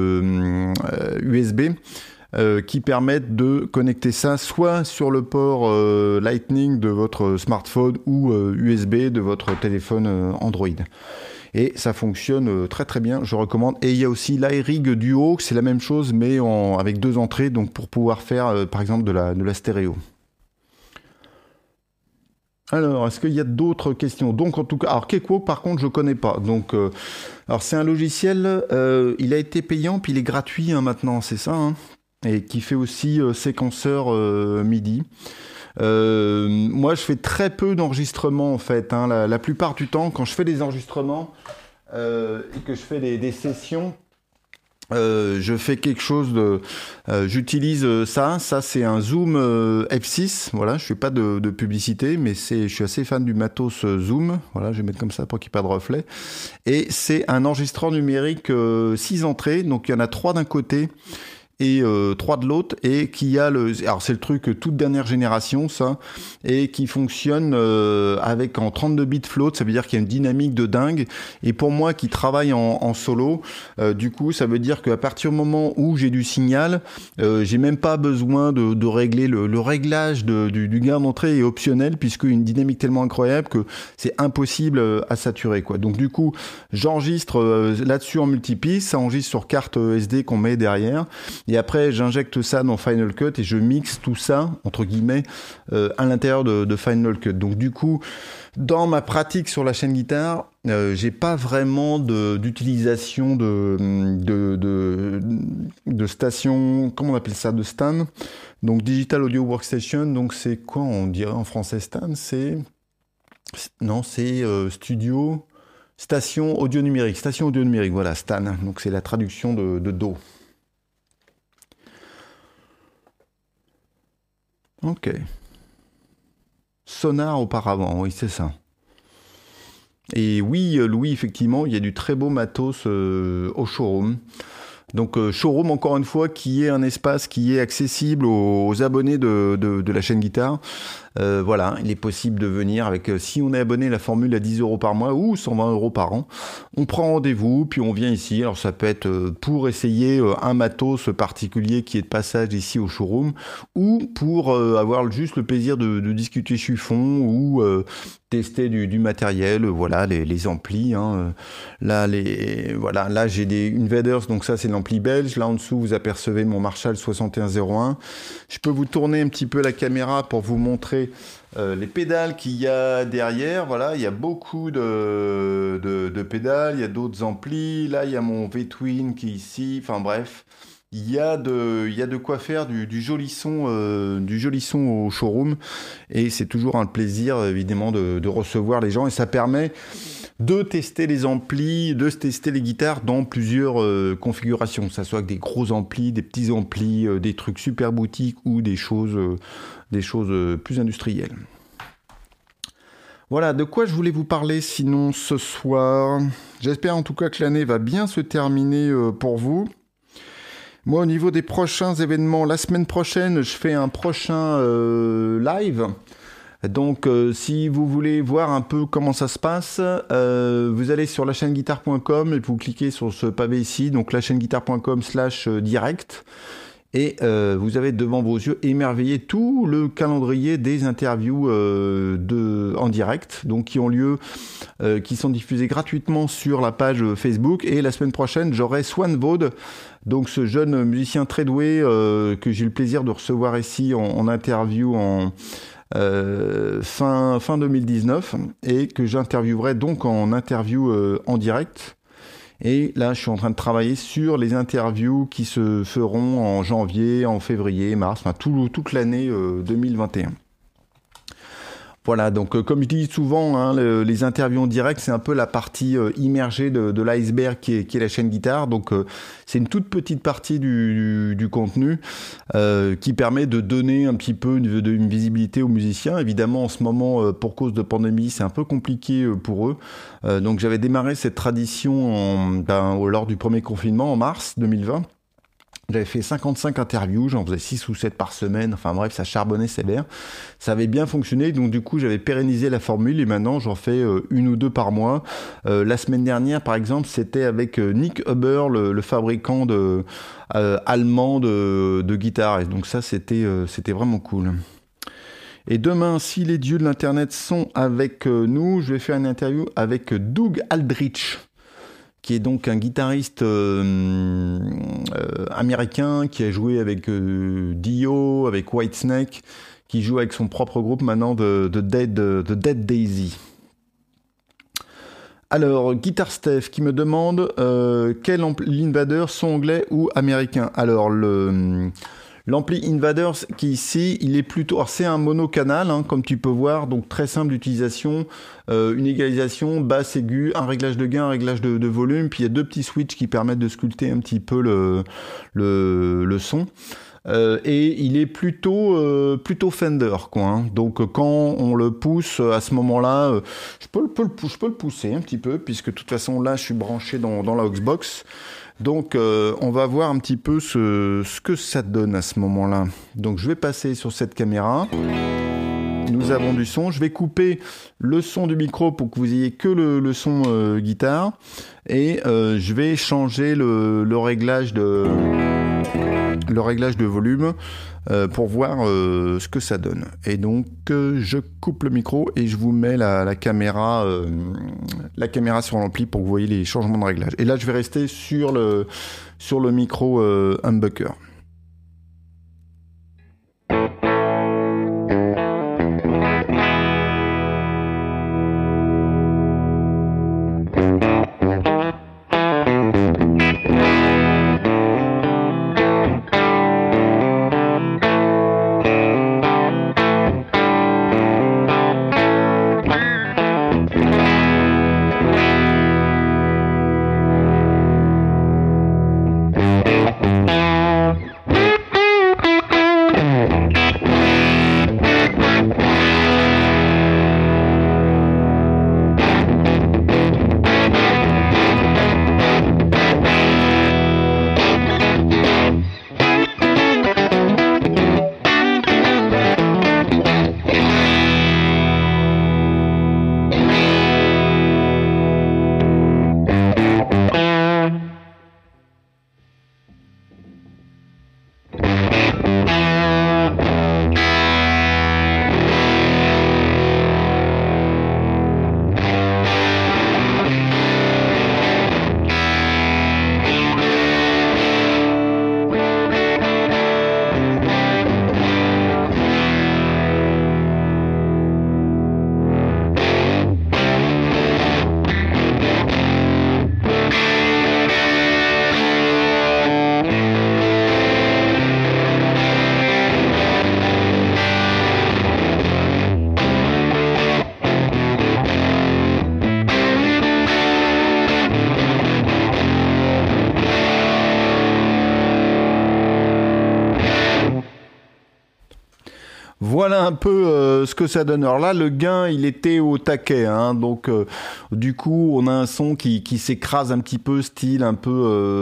USB. Qui permettent de connecter ça soit sur le port Lightning de votre smartphone ou USB de votre téléphone Android. Et ça fonctionne très très bien, je recommande. Et il y a aussi l'iRig Duo, c'est la même chose mais avec 2 entrées, donc pour pouvoir faire par exemple de la stéréo. Alors, est-ce qu'il y a d'autres questions? Donc, en tout cas, alors Cakewalk, par contre, je connais pas. Donc, alors c'est un logiciel, il a été payant, puis il est gratuit hein, maintenant, c'est ça hein, et qui fait aussi séquenceur MIDI. Moi, je fais très peu d'enregistrements en fait. Hein. La plupart du temps, quand je fais des enregistrements et que je fais des sessions, je fais quelque chose de... j'utilise ça c'est un Zoom F6, voilà, je fais pas de publicité, mais je suis assez fan du matos Zoom, voilà, je vais mettre comme ça pour qu'il n'y ait pas de reflet, et c'est un enregistreur numérique 6 entrées, donc il y en a 3 d'un côté, et 3 de l'autre, et qui a alors c'est le truc toute dernière génération ça, et qui fonctionne avec en 32 bits float, ça veut dire qu'il y a une dynamique de dingue, et pour moi qui travaille en solo, du coup ça veut dire qu'à partir du moment où j'ai du signal, j'ai même pas besoin de régler le réglage du gain d'entrée est optionnel, puisque une dynamique tellement incroyable que c'est impossible à saturer quoi. Donc du coup j'enregistre là-dessus en multipiste, ça enregistre sur carte SD qu'on met derrière. Et après, j'injecte ça dans Final Cut et je mixe tout ça, entre guillemets, à l'intérieur de Final Cut. Donc du coup, dans ma pratique sur la chaîne guitare, j'ai pas vraiment d'utilisation de station, comment on appelle ça, de stand. Donc Digital Audio Workstation, donc c'est quoi on dirait en français stand? C'est studio, station audio numérique, voilà, stan. Donc c'est la traduction de Do. Ok. Sonar auparavant, oui, c'est ça. Et oui, Louis, effectivement, il y a du très beau matos au showroom. Donc showroom, encore une fois, qui est un espace qui est accessible aux abonnés de la chaîne guitare. Voilà, il est possible de venir avec, si on est abonné à la formule à 10 € par mois ou 120 € par an, on prend rendez-vous, puis on vient ici. Alors ça peut être pour essayer un matos particulier qui est de passage ici au showroom, ou pour avoir juste le plaisir de discuter chiffon, ou tester du matériel, voilà, les amplis. Hein. Là, là j'ai une Vaders, donc ça c'est l'ampli belge. Là en dessous, vous apercevez mon Marshall 6101. Je peux vous tourner un petit peu la caméra pour vous montrer les pédales qu'il y a derrière. Voilà, il y a beaucoup de pédales, il y a d'autres amplis. Là, il y a mon V-Twin qui est ici. Enfin bref, il y a de quoi faire du joli son au showroom. Et c'est toujours un plaisir, évidemment, de recevoir les gens. Et ça permet de tester les amplis, de tester les guitares dans plusieurs configurations, que ça soit avec des gros amplis, des petits amplis, des trucs super boutiques ou des choses plus industrielles. Voilà, de quoi je voulais vous parler sinon ce soir. J'espère en tout cas que l'année va bien se terminer pour vous. Moi, au niveau des prochains événements, la semaine prochaine, je fais un prochain live. Donc, si vous voulez voir un peu comment ça se passe, vous allez sur lachaîneguitare.com et vous cliquez sur ce pavé ici, donc lachaîneguitare.com/direct. Et vous avez devant vos yeux émerveillé tout le calendrier des interviews en direct, donc qui ont lieu, qui sont diffusées gratuitement sur la page Facebook. Et la semaine prochaine, j'aurai Swan Vaud, donc ce jeune musicien très doué que j'ai eu le plaisir de recevoir ici en interview fin 2019 et que j'interviewerai donc en interview en direct. Et là, je suis en train de travailler sur les interviews qui se feront en janvier, en février, mars, enfin toute l'année 2021. Voilà, donc comme je dis souvent, hein, les interviews en direct, c'est un peu la partie immergée de l'iceberg qui est la chaîne guitare. Donc c'est une toute petite partie du contenu qui permet de donner un petit peu une visibilité aux musiciens. Évidemment, en ce moment, pour cause de pandémie, c'est un peu compliqué pour eux. Donc j'avais démarré cette tradition lors du premier confinement en mars 2020. J'avais fait 55 interviews, j'en faisais 6 ou 7 par semaine, enfin bref, ça charbonnait sévère. Ça avait bien fonctionné, donc du coup j'avais pérennisé la formule et maintenant j'en fais 1 ou 2 par mois. La semaine dernière par exemple, c'était avec Nick Huber, le fabricant allemand de guitares, et donc ça c'était vraiment cool. Et demain, si les dieux de l'internet sont avec nous, je vais faire une interview avec Doug Aldrich, qui est donc un guitariste américain qui a joué avec Dio, avec Whitesnake, qui joue avec son propre groupe maintenant de Dead Daisy. Alors, Guitar Steph qui me demande quel ampli Invader, son anglais ou américain. Alors, l'ampli Invaders qui ici, il est plutôt... Alors c'est un monocanal, hein, comme tu peux voir, donc très simple d'utilisation, une égalisation, basse, aiguë, un réglage de gain, un réglage de volume, puis il y a 2 petits switches qui permettent de sculpter un petit peu le son. Et il est plutôt Fender, quoi, hein. Donc quand on le pousse à ce moment-là, je peux le pousser un petit peu, puisque de toute façon là je suis branché dans la Auxbox. Donc on va voir un petit peu ce que ça donne à ce moment-là. Donc je vais passer sur cette caméra. Nous avons du son. Je vais couper le son du micro pour que vous ayez que le son guitare. Et je vais changer le réglage de volume pour voir ce que ça donne. Et donc je coupe le micro et je vous mets la caméra sur l'ampli pour que vous voyez les changements de réglage. Et là je vais rester sur le micro humbucker. Voilà un peu ce que ça donne. Alors là, le gain, il était au taquet, hein, donc du coup, on a un son qui s'écrase un petit peu, style un peu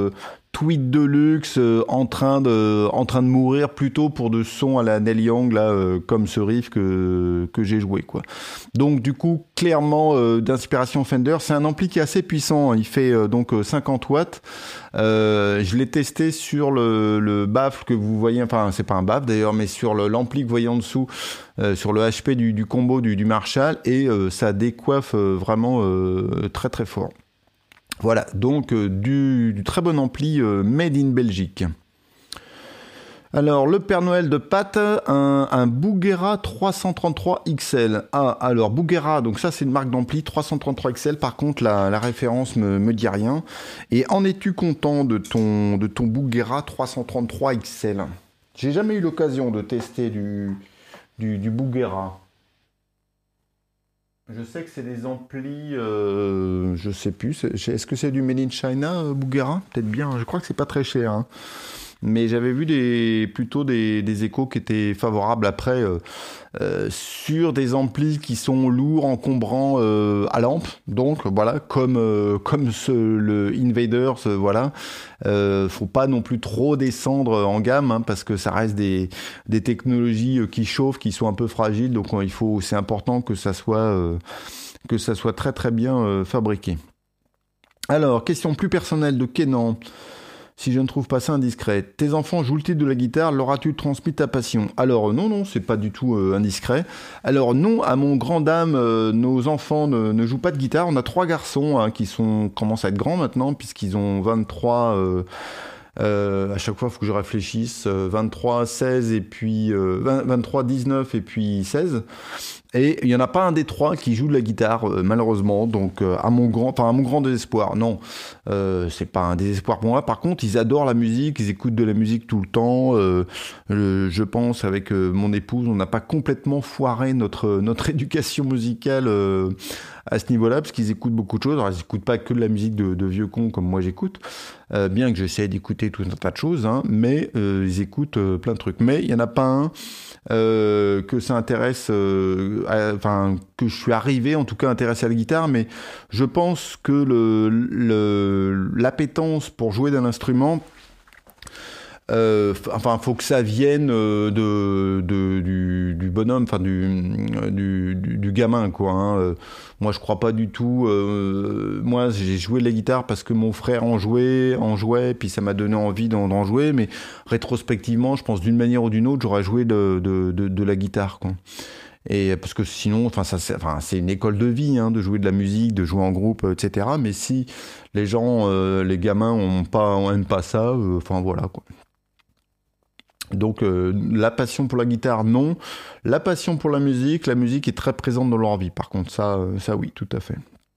Tweet Deluxe en train de mourir plutôt pour de sons à la Neil Young là comme ce riff que j'ai joué quoi. Donc du coup clairement d'inspiration Fender, c'est un ampli qui est assez puissant, il fait donc 50 watts. Je l'ai testé sur le baffle que vous voyez, enfin c'est pas un baffle d'ailleurs, mais sur l'ampli que vous voyez en dessous, sur le HP du combo du Marshall, et ça décoiffe vraiment très très fort. Voilà, donc du très bon ampli made in Belgique. Alors, le Père Noël de Pat, un Bouguera 333 XL. Ah, alors, Bouguera, donc ça c'est une marque d'ampli, 333 XL, par contre la référence me dit rien. Et en es-tu content de ton Bouguera 333 XL? J'ai jamais eu l'occasion de tester du Bouguera. Je sais que c'est des amplis, je sais plus, est-ce que c'est du Made in China, Bouguera? Peut-être bien, je crois que c'est pas très cher, hein. Mais j'avais vu plutôt des échos qui étaient favorables après sur des amplis qui sont lourds, encombrants à lampe. Donc voilà, comme le Invaders, voilà. Faut pas non plus trop descendre en gamme, hein, parce que ça reste des technologies qui chauffent, qui sont un peu fragiles. Donc c'est important que ça soit très très bien fabriqué. Alors, question plus personnelle de Kenan. Si je ne trouve pas ça indiscret. Tes enfants jouent-ils de la guitare? Leur as-tu transmis ta passion? Alors non, c'est pas du tout indiscret. Alors non, à mon grand dame, nos enfants ne jouent pas de guitare. On a 3 garçons hein, qui commencent à être grands maintenant, puisqu'ils ont 23... à chaque fois, il faut que je réfléchisse. 23, 16 et puis 23, 19 et puis 16. Et il n'y en a pas un des 3 qui joue de la guitare, malheureusement. Donc, à mon grand désespoir. Non, c'est pas un désespoir pour moi. Par contre, ils adorent la musique, ils écoutent de la musique tout le temps. Je pense, avec mon épouse, on n'a pas complètement foiré notre éducation musicale à ce niveau-là, parce qu'ils écoutent beaucoup de choses. Alors, ils n'écoutent pas que de la musique de vieux cons comme moi j'écoute, bien que j'essaie d'écouter tout un tas de choses, hein, mais ils écoutent plein de trucs. Mais il n'y en a pas un que ça intéresse, que je suis arrivé en tout cas intéressé à la guitare, mais je pense que l'appétence pour jouer d'un instrument, faut que ça vienne du bonhomme, enfin du gamin, quoi. Hein. Moi, je crois pas du tout. Moi, j'ai joué de la guitare parce que mon frère en jouait, puis ça m'a donné envie d'en jouer. Mais rétrospectivement, je pense d'une manière ou d'une autre, j'aurais joué de la guitare, quoi. Et parce que sinon, c'est une école de vie, hein, de jouer de la musique, de jouer en groupe, etc. Mais si les gens, les gamins, aiment pas ça, voilà, quoi. Donc la passion pour la guitare, non. La passion pour la musique est très présente dans leur vie. Par contre, ça oui, tout à fait.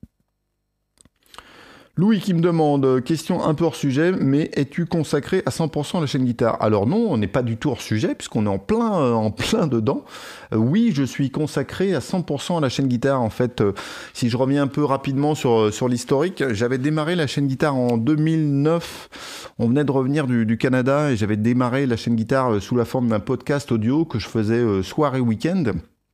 Louis qui me demande, question un peu hors sujet, mais es-tu consacré à 100% à la chaîne guitare? Alors non, on n'est pas du tout hors sujet, puisqu'on est en plein dedans. Oui, je suis consacré à 100% à la chaîne guitare. En fait, si je reviens un peu rapidement sur l'historique, j'avais démarré la chaîne guitare en 2009. On venait de revenir du Canada et j'avais démarré la chaîne guitare sous la forme d'un podcast audio que je faisais soir et week-end.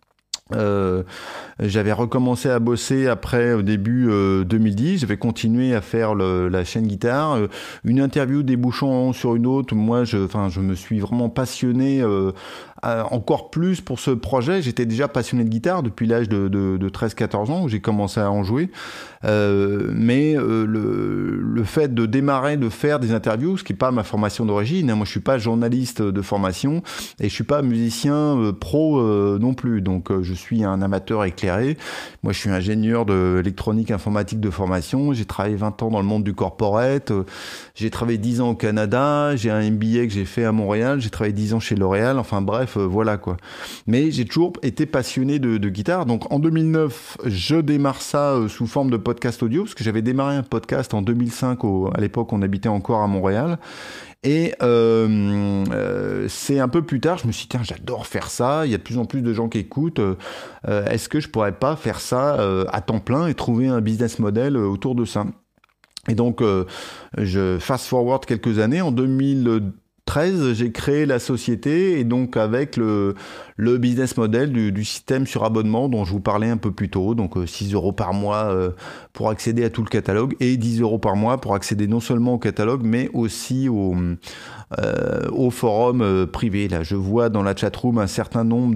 J'avais recommencé à bosser après au début 2010, j'avais continué à faire la chaîne guitare, une interview débouchant sur une autre. Moi je me suis vraiment passionné encore plus pour ce projet. J'étais déjà passionné de guitare depuis l'âge de 13-14 ans où j'ai commencé à en jouer, mais le fait de démarrer, de faire des interviews, ce qui n'est pas ma formation d'origine, hein. Moi je suis pas journaliste de formation et je suis pas musicien pro non plus, donc je suis un amateur éclairé. Moi je suis ingénieur de électronique informatique de formation, j'ai travaillé 20 ans dans le monde du corporate, j'ai travaillé 10 ans au Canada, j'ai un MBA que j'ai fait à Montréal, j'ai travaillé 10 ans chez L'Oréal, enfin bref, voilà quoi. Mais j'ai toujours été passionné de guitare, donc en 2009, je démarre ça sous forme de podcast audio, parce que j'avais démarré un podcast en 2005, à l'époque on habitait encore à Montréal, et c'est un peu plus tard, je me suis dit, tiens, j'adore faire ça, il y a de plus en plus de gens qui écoutent, est-ce que je pourrais pas faire ça à temps plein et trouver un business model autour de ça? Et donc, je fast forward quelques années, en 2013, j'ai créé la société, et donc avec le le business model du système sur abonnement dont je vous parlais un peu plus tôt. Donc 6 euros par mois pour accéder à tout le catalogue et 10 euros par mois pour accéder non seulement au catalogue mais aussi au forum privé. Là, je vois dans la chatroom un certain nombre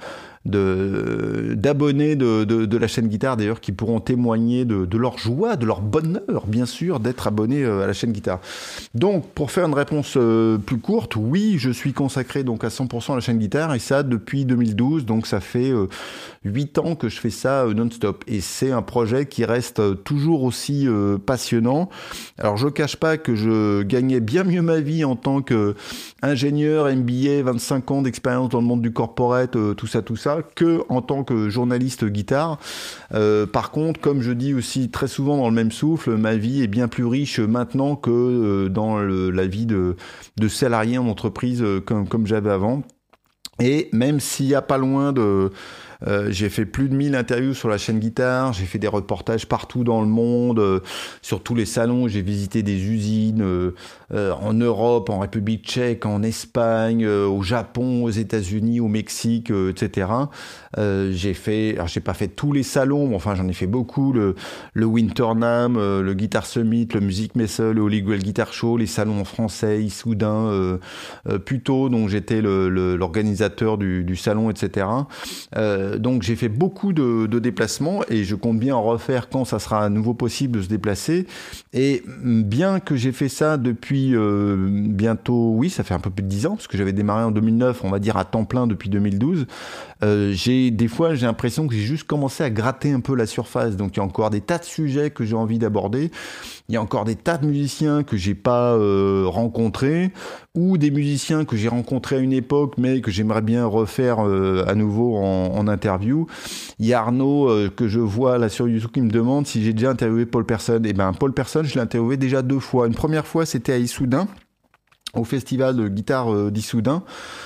d'abonnés de la chaîne Guitare d'ailleurs qui pourront témoigner de leur joie, de leur bonheur bien sûr d'être abonnés à la chaîne Guitare. Donc pour faire une réponse plus courte, oui je suis consacré donc à 100% à la chaîne Guitare et ça depuis 2012, donc ça fait 8 ans que je fais ça non-stop et c'est un projet qui reste toujours aussi passionnant. Alors je cache pas que je gagnais bien mieux ma vie en tant qu'ingénieur MBA, 25 ans d'expérience dans le monde du corporate, tout ça que en tant que journaliste guitare. Par contre, comme je dis aussi très souvent dans le même souffle, ma vie est bien plus riche maintenant que dans la vie de salarié en entreprise comme j'avais avant. Et même s'il y a pas loin j'ai fait plus de 1000 interviews sur la chaîne Guitare, j'ai fait des reportages partout dans le monde, sur tous les salons, j'ai visité des usines en Europe, en République tchèque, en Espagne, au Japon, aux États-Unis, au Mexique, etc. J'ai pas fait tous les salons, mais enfin j'en ai fait beaucoup, le Winternam, le Guitar Summit, le Music Messe, le Holy Grail Guitar Show, les salons en français, Issoudun, Puteaux, dont j'étais l'organisateur du salon, etc. Donc j'ai fait beaucoup de déplacements et je compte bien en refaire quand ça sera à nouveau possible de se déplacer. Et bien que j'ai fait ça depuis bientôt, oui, ça fait un peu plus de 10 ans, parce que j'avais démarré en 2009, on va dire à temps plein depuis 2012, des fois j'ai l'impression que j'ai juste commencé à gratter un peu la surface. Donc il y a encore des tas de sujets que j'ai envie d'aborder. Il y a encore des tas de musiciens que j'ai pas rencontrés, ou des musiciens que j'ai rencontrés à une époque mais que j'aimerais bien refaire à nouveau en interview. Il y a Arnaud que je vois là sur YouTube qui me demande si j'ai déjà interviewé Paul Persson. Et ben Paul Persson, je l'ai interviewé déjà 2 fois. Une première fois c'était à Issoudun, au festival de guitare d'Issoudun.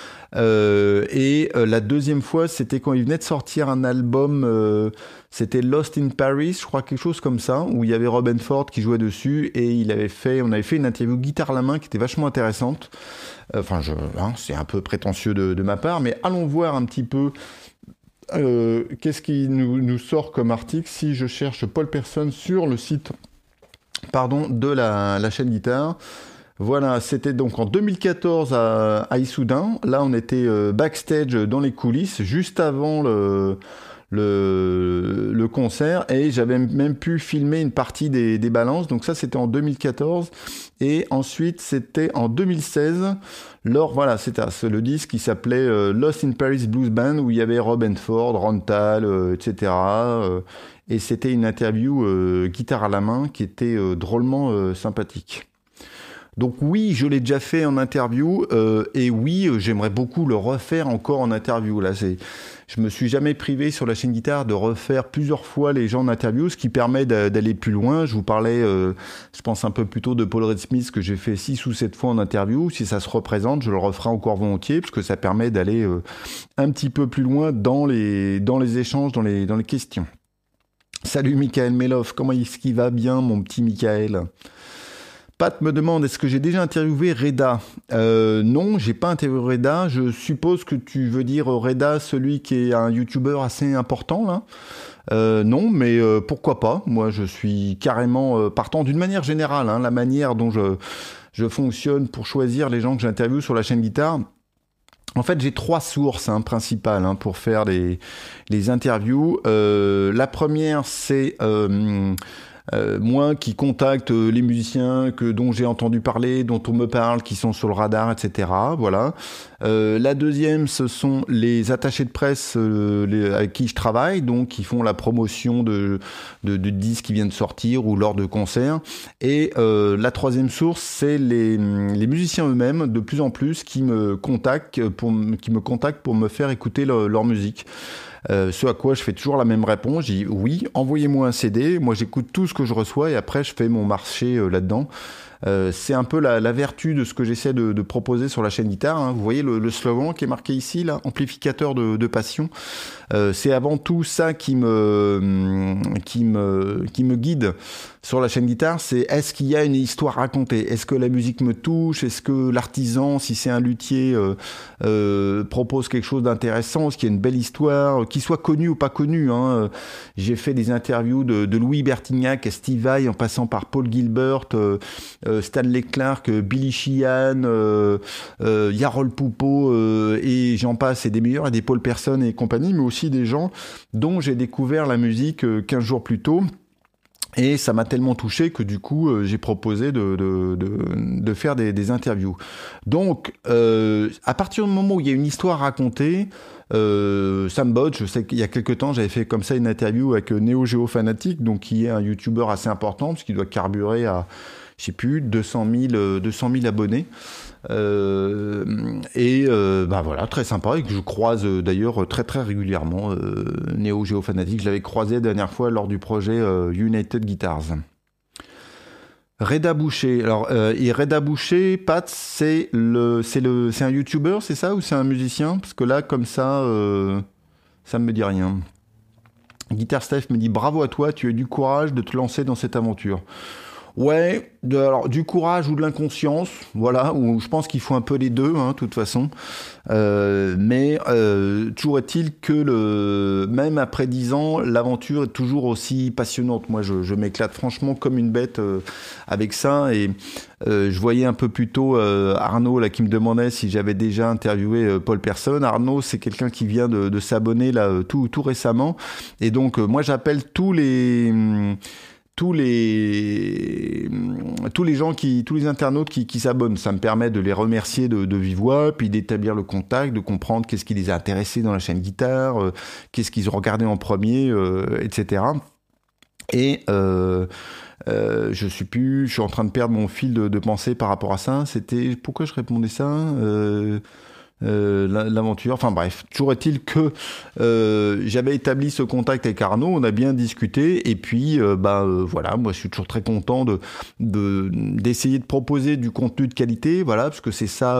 La deuxième fois, c'était quand il venait de sortir un album, c'était Lost in Paris, je crois, quelque chose comme ça, où il y avait Robin Ford qui jouait dessus, et on avait fait une interview guitare à la main qui était vachement intéressante. C'est un peu prétentieux de ma part, mais allons voir un petit peu qu'est-ce qui nous sort comme article si je cherche Paul Persson sur le site de la chaîne Guitare. Voilà, c'était donc en 2014 à Issoudun. Là, on était backstage dans les coulisses, juste avant le concert, et j'avais même pu filmer une partie des balances. Donc ça, c'était en 2014. Et ensuite, c'était en 2016. C'était le disque qui s'appelait Lost in Paris Blues Band, où il y avait Robin Ford, Ron Tal, etc. Et c'était une interview guitare à la main qui était drôlement sympathique. Donc oui, je l'ai déjà fait en interview, et oui, j'aimerais beaucoup le refaire encore en interview. Là, je me suis jamais privé sur la chaîne Guitare de refaire plusieurs fois les gens en interview, ce qui permet d'aller plus loin. Je vous parlais, je pense un peu plus tôt de Paul Reed Smith, que j'ai fait 6 ou 7 fois en interview. Si ça se représente, je le referai encore volontiers, parce que ça permet d'aller un petit peu plus loin dans les échanges, dans les questions. Salut Michael Melov, comment est-ce qu'il va bien, mon petit Michael ? Pat me demande, est-ce que j'ai déjà interviewé Reda ? Non, j'ai pas interviewé Reda. Je suppose que tu veux dire Reda, celui qui est un YouTuber assez important, là. Non, mais pourquoi pas ? Moi, je suis carrément partant d'une manière générale, la manière dont je fonctionne pour choisir les gens que j'interviewe sur la chaîne Guitare. En fait, j'ai 3 sources principales pour faire les interviews. La première, c'est moi qui contacte les musiciens dont j'ai entendu parler, dont on me parle, qui sont sur le radar, etc. Voilà. La deuxième, ce sont les attachés de presse avec qui je travaille, donc qui font la promotion de disques qui viennent de sortir ou lors de concerts. Et la troisième source, c'est les musiciens eux-mêmes, de plus en plus, qui me contactent pour me faire écouter leur musique. Ce à quoi je fais toujours la même réponse, je dis oui, envoyez-moi un CD, moi j'écoute tout ce que je reçois et après je fais mon marché là-dedans. C'est un peu la vertu de ce que j'essaie de proposer sur la chaîne Guitare. Vous voyez le slogan qui est marqué ici, là, amplificateur de passion. C'est avant tout ça qui me guide sur la chaîne guitare, c'est est-ce qu'il y a une histoire racontée? Est-ce que la musique me touche? Est-ce que l'artisan, si c'est un luthier, propose quelque chose d'intéressant? Est-ce qu'il y a une belle histoire, qu'il soit connu ou pas connu, hein? J'ai fait des interviews de Louis Bertignac à Steve Vai, en passant par Paul Gilbert, Stanley Clarke, Billy Sheehan, Yarol Poupeau, et j'en passe, et des meilleurs, et des Paul Person et compagnie, mais aussi des gens dont j'ai découvert la musique 15 jours plus tôt. Et ça m'a tellement touché que du coup, j'ai proposé de faire des interviews. Donc, à partir du moment où il y a une histoire racontée, ça me botte. Je sais qu'il y a quelques temps, j'avais fait comme ça une interview avec Neo Geo Fanatic, donc qui est un YouTuber assez important, parce qu'il doit carburer à, je sais plus, 200 000 abonnés. Voilà, très sympa, et que je croise d'ailleurs très très régulièrement. Neo Geo Fanatic, je l'avais croisé la dernière fois lors du projet United Guitars. Reda Boucher, alors et Reda Boucher, Pat, c'est un YouTuber, c'est ça, ou c'est un musicien? Parce que là, comme ça me dit rien. Guitar Steph me dit bravo à toi, tu as eu du courage de te lancer dans cette aventure. Ouais, alors du courage ou de l'inconscience, voilà, où je pense qu'il faut un peu les deux, hein, de toute façon. Mais toujours est-il que même après 10 ans, l'aventure est toujours aussi passionnante. Moi, je m'éclate franchement comme une bête avec ça. Et je voyais un peu plus tôt Arnaud là qui me demandait si j'avais déjà interviewé Paul Person. Arnaud, c'est quelqu'un qui vient de s'abonner là tout récemment. Et donc moi, j'appelle tous les gens tous les internautes qui s'abonnent. Ça me permet de les remercier de vive voix, puis d'établir le contact, de comprendre qu'est-ce qui les a intéressés dans la chaîne guitare, qu'est-ce qu'ils ont regardé en premier, etc. Et je suis en train de perdre mon fil de pensée par rapport à ça. C'était pourquoi je répondais ça, l'aventure. Enfin bref, toujours est-il que j'avais établi ce contact avec Arnaud, on a bien discuté, et puis voilà, moi je suis toujours très content d'essayer de proposer du contenu de qualité, voilà, parce que c'est ça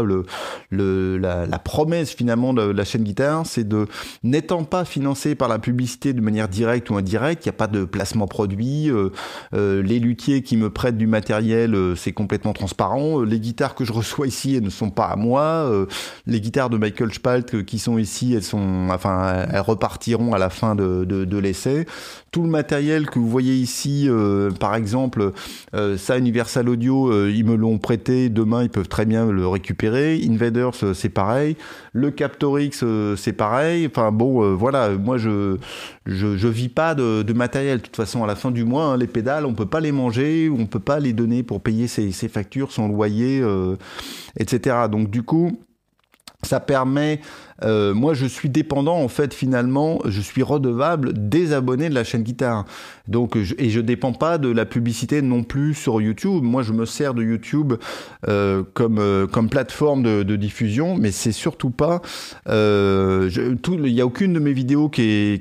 la promesse finalement de la chaîne guitare, c'est n'étant pas financé par la publicité de manière directe ou indirecte, il n'y a pas de placement produit, les luthiers qui me prêtent du matériel, c'est complètement transparent, les guitares que je reçois ici, elles ne sont pas à moi, les guitares de Michael Spalt qui sont ici, elles repartiront à la fin de l'essai. Tout le matériel que vous voyez ici, par exemple, ça Universal Audio, ils me l'ont prêté, demain ils peuvent très bien le récupérer. Invaders, c'est pareil. Le Captorix, c'est pareil. Enfin bon, voilà, moi je vis pas de matériel. De toute façon, à la fin du mois, hein, les pédales, on peut pas les manger, on peut pas les donner pour payer ses factures, son loyer, etc. Donc du coup, ça permet, moi je suis dépendant en fait finalement, je suis redevable des abonnés de la chaîne guitare. Donc je dépends pas de la publicité non plus sur YouTube. Moi je me sers de YouTube comme plateforme de diffusion, mais c'est surtout pas, il y a aucune de mes vidéos qui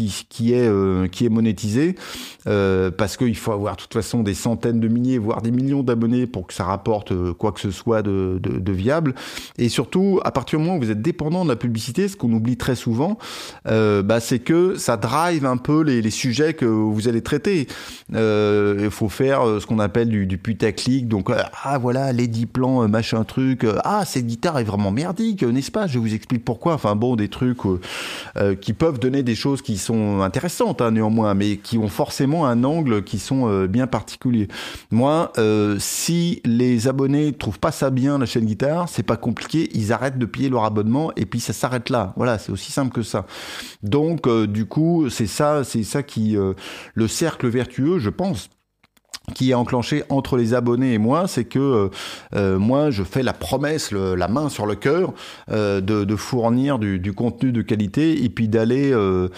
est monétisée parce qu'il faut avoir de toute façon des centaines de milliers voire des millions d'abonnés pour que ça rapporte quoi que ce soit de viable. Et surtout à partir du moment où vous êtes dépendant de la publicité, ce qu'on oublie très souvent, c'est que ça drive un peu les sujets que vous allez traiter. Il faut faire ce qu'on appelle du putaclic, donc voilà, Lady Plan, machin truc, cette guitare est vraiment merdique, n'est-ce pas? Je vous explique pourquoi. Enfin bon, des trucs qui peuvent donner des choses qui sont intéressantes, hein, néanmoins, mais qui ont forcément un angle qui sont bien particuliers. Moi, si les abonnés trouvent pas ça bien, la chaîne guitare, c'est pas compliqué, ils arrêtent de payer leur abonnement et puis ça s'arrête là. Voilà, c'est aussi simple que ça. Donc du coup, c'est ça qui le cercle vertueux, je pense, qui est enclenché entre les abonnés et moi, c'est que moi je fais la promesse, la main sur le cœur, de fournir du contenu de qualité et puis d'aller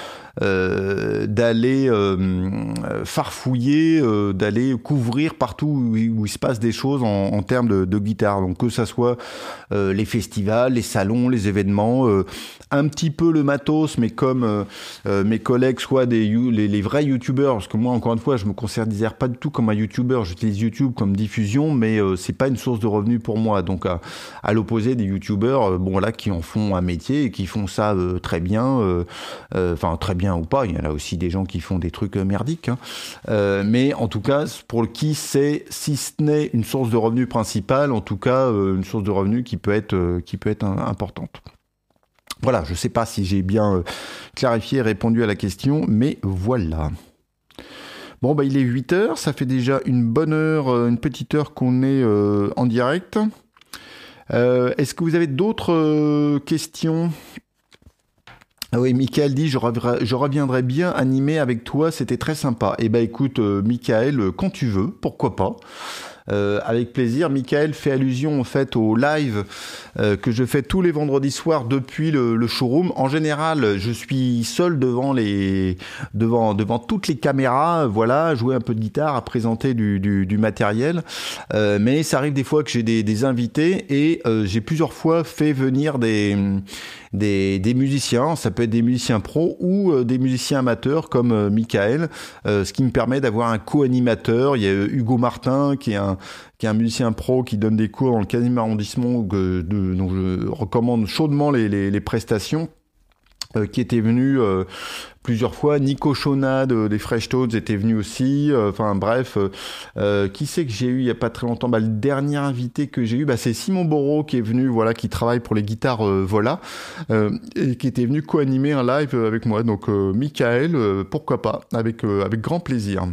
farfouiller, d'aller couvrir partout où il se passe des choses en termes de guitare. Donc que ça soit les festivals, les salons, les événements, un petit peu le matos, mais comme mes collègues soient les vrais youtubeurs, parce que moi encore une fois je me considère pas du tout comme un YouTuber, j'utilise YouTube comme diffusion, mais c'est pas une source de revenus pour moi. Donc à l'opposé des YouTubers, bon là, qui en font un métier et qui font ça très bien, enfin très bien ou pas. Il y en a aussi des gens qui font des trucs merdiques, hein. Mais en tout cas, pour qui c'est, si ce n'est une source de revenus principale, en tout cas une source de revenus qui peut être importante. Voilà, je sais pas si j'ai bien clarifié et répondu à la question, mais voilà. Bon, bah il est 8h, ça fait déjà une bonne heure, une petite heure qu'on est en direct. Est-ce que vous avez d'autres questions ? Ah oui, Michael dit, je reviendrai bien animer avec toi, c'était très sympa. Eh ben écoute, Michael, quand tu veux, pourquoi pas. Avec plaisir. Michael fait allusion en fait au live que je fais tous les vendredis soirs depuis le showroom. En général, je suis seul devant toutes les caméras, voilà, à jouer un peu de guitare, à présenter du matériel. Mais ça arrive des fois que j'ai des invités et j'ai plusieurs fois fait venir des musiciens, ça peut être des musiciens pros ou des musiciens amateurs comme Michael, ce qui me permet d'avoir un co-animateur. Il y a Hugo Martin qui est un musicien pro qui donne des cours dans le 15e arrondissement dont je recommande chaudement les prestations, qui était venu plusieurs fois. Nico Chonade des Fresh Toads était venu aussi. Enfin bref, qui c'est que j'ai eu il y a pas très longtemps ? Le dernier invité que j'ai eu, c'est Simon Borot qui est venu, voilà, qui travaille pour les guitares Vola, et qui était venu co-animer un live avec moi. Donc Michael, pourquoi pas, avec grand plaisir.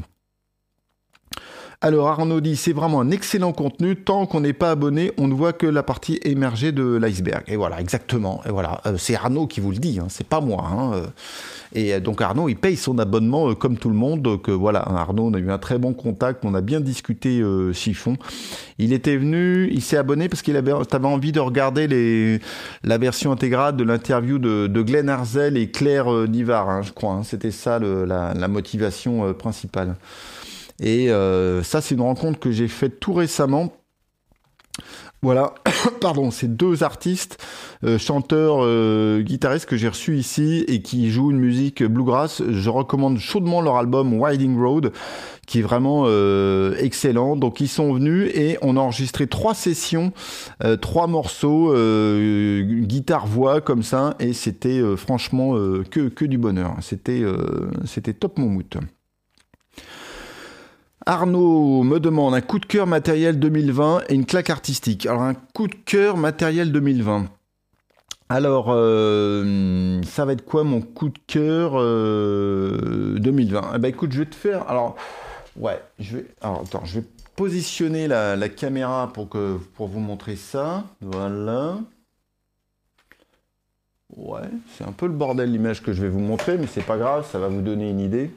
Alors Arnaud dit, c'est vraiment un excellent contenu, tant qu'on n'est pas abonné, on ne voit que la partie émergée de l'iceberg. Et voilà, exactement. Et voilà, c'est Arnaud qui vous le dit, hein, c'est pas moi. Hein. Et donc Arnaud, il paye son abonnement comme tout le monde. Donc voilà, Arnaud, on a eu un très bon contact, on a bien discuté chiffon. Il était venu, il s'est abonné parce qu'il avait envie de regarder la version intégrale de l'interview de Glenn Harzel et Claire Nivard, hein, je crois. Hein. C'était ça la motivation principale. Et ça, c'est une rencontre que j'ai faite tout récemment. Voilà, pardon, c'est deux artistes, chanteurs, guitaristes que j'ai reçus ici et qui jouent une musique bluegrass. Je recommande chaudement leur album Winding Road, qui est vraiment excellent. Donc ils sont venus et on a enregistré 3 sessions, 3 morceaux, guitare-voix comme ça, et c'était franchement que du bonheur. C'était top moumoute. Arnaud me demande un coup de cœur matériel 2020 et une claque artistique. Alors un coup de cœur matériel 2020. Alors ça va être quoi mon coup de cœur 2020 ? Eh ben écoute, je vais te faire. Alors ouais, je vais positionner la caméra pour vous montrer ça. Voilà. Ouais, c'est un peu le bordel l'image que je vais vous montrer, mais c'est pas grave, ça va vous donner une idée.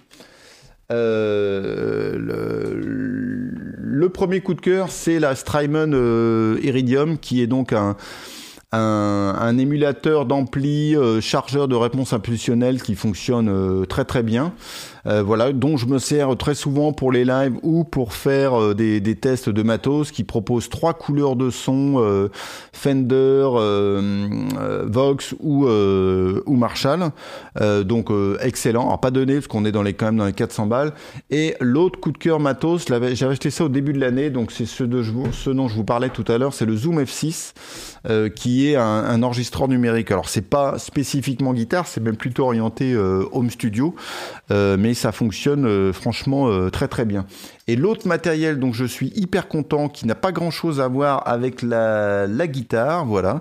Le premier coup de cœur, c'est la Strymon Iridium, qui est donc un émulateur d'ampli, chargeur de réponse impulsionnelle qui fonctionne très très bien. Voilà, dont je me sers très souvent pour les lives ou pour faire des tests de matos, qui propose 3 couleurs de son, Fender, Vox ou Marshall. Donc excellent. Alors pas donné parce qu'on est quand même dans les 400 balles. Et l'autre coup de cœur matos, j'avais acheté ça au début de l'année, donc c'est ce dont je vous parlais tout à l'heure, c'est le Zoom F6, qui est un enregistreur numérique. Alors c'est pas spécifiquement guitare, c'est même plutôt orienté home studio, mais ça fonctionne franchement très très bien. Et l'autre matériel dont je suis hyper content, qui n'a pas grand chose à voir avec la guitare, voilà,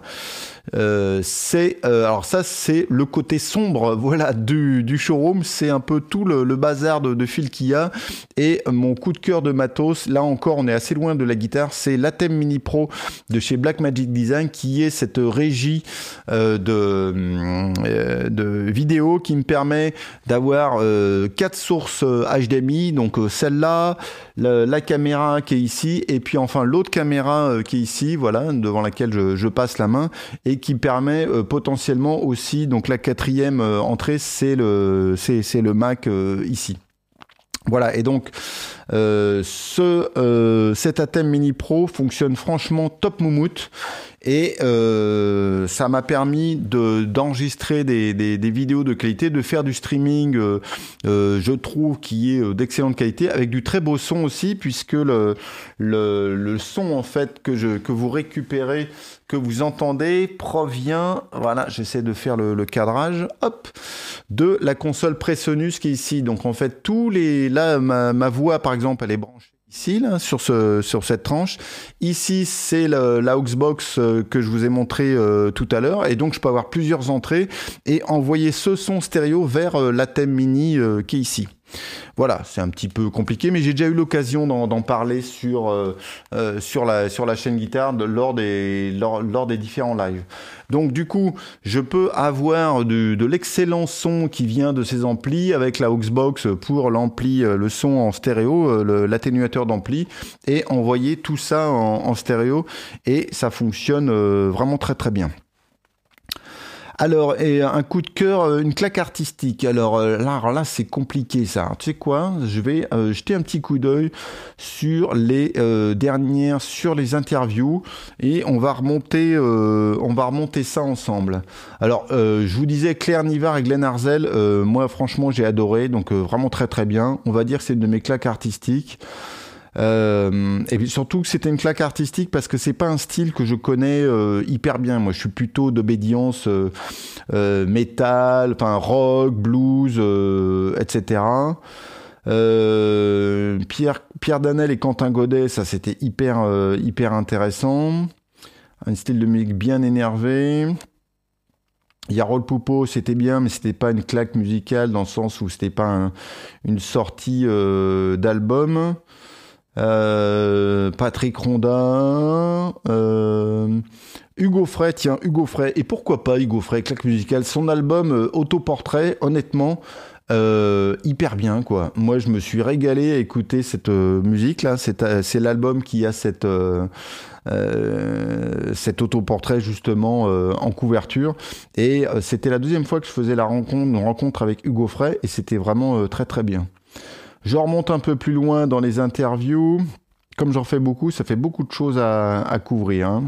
alors ça c'est le côté sombre, voilà, du showroom. C'est un peu tout le bazar de fil qu'il y a. Et mon coup de cœur de matos, là encore on est assez loin de la guitare, c'est l'Atem Mini Pro de chez Blackmagic Design, qui est cette régie de vidéo qui me permet d'avoir 4 sources HDMI, donc celle-là, la caméra qui est ici, et puis enfin l'autre caméra qui est ici, voilà, devant laquelle je passe la main, et qui permet potentiellement aussi, donc la 4e entrée, c'est le Mac ici. Voilà, et donc Cet ATEM Mini Pro fonctionne franchement top moumoute. Et ça m'a permis d'enregistrer des vidéos de qualité, de faire du streaming, je trouve, qui est d'excellente qualité, avec du très beau son aussi, puisque le son en fait que vous récupérez, que vous entendez, provient, voilà, j'essaie de faire le cadrage, hop, de la console Presonus qui est ici. Donc en fait là ma voix par exemple, elle est branchée ici, là, sur cette tranche. Ici, c'est la Auxbox que je vous ai montré tout à l'heure. Et donc, je peux avoir plusieurs entrées et envoyer ce son stéréo vers l'ATEM Mini qui est ici. Voilà, c'est un petit peu compliqué, mais j'ai déjà eu l'occasion d'en parler sur la chaîne guitare lors des différents lives. Donc du coup, je peux avoir de l'excellent son qui vient de ces amplis avec la Auxbox pour l'ampli, le son en stéréo, l'atténuateur d'ampli, et envoyer tout ça en stéréo, et ça fonctionne vraiment très très bien. Alors, et un coup de cœur, une claque artistique. Alors là, c'est compliqué ça. Alors, tu sais quoi ? Je vais jeter un petit coup d'œil sur les sur les interviews, et on va remonter ça ensemble. Alors, je vous disais Claire Nivard et Glenn Harzel. Moi, franchement, j'ai adoré. Donc, vraiment très très bien. On va dire que c'est une de mes claques artistiques. Et puis surtout que c'était une claque artistique parce que c'est pas un style que je connais hyper bien. Moi, je suis plutôt d'obédience métal, enfin rock, blues, etc. Pierre Danel et Quentin Godet, ça c'était hyper intéressant. Un style de musique bien énervé. Yarol Poupeau, c'était bien, mais c'était pas une claque musicale dans le sens où c'était pas une sortie d'album. Patrick Rondin, Hugo Frey, et pourquoi pas Hugo Frey, claque musicale, son album Autoportrait, honnêtement, hyper bien quoi. Moi je me suis régalé à écouter cette musique là, c'est l'album qui a cet autoportrait justement en couverture, et c'était la deuxième fois que je faisais une rencontre avec Hugo Frey, et c'était vraiment très très bien. Je remonte un peu plus loin dans les interviews. Comme j'en fais beaucoup, ça fait beaucoup de choses à couvrir. Hein.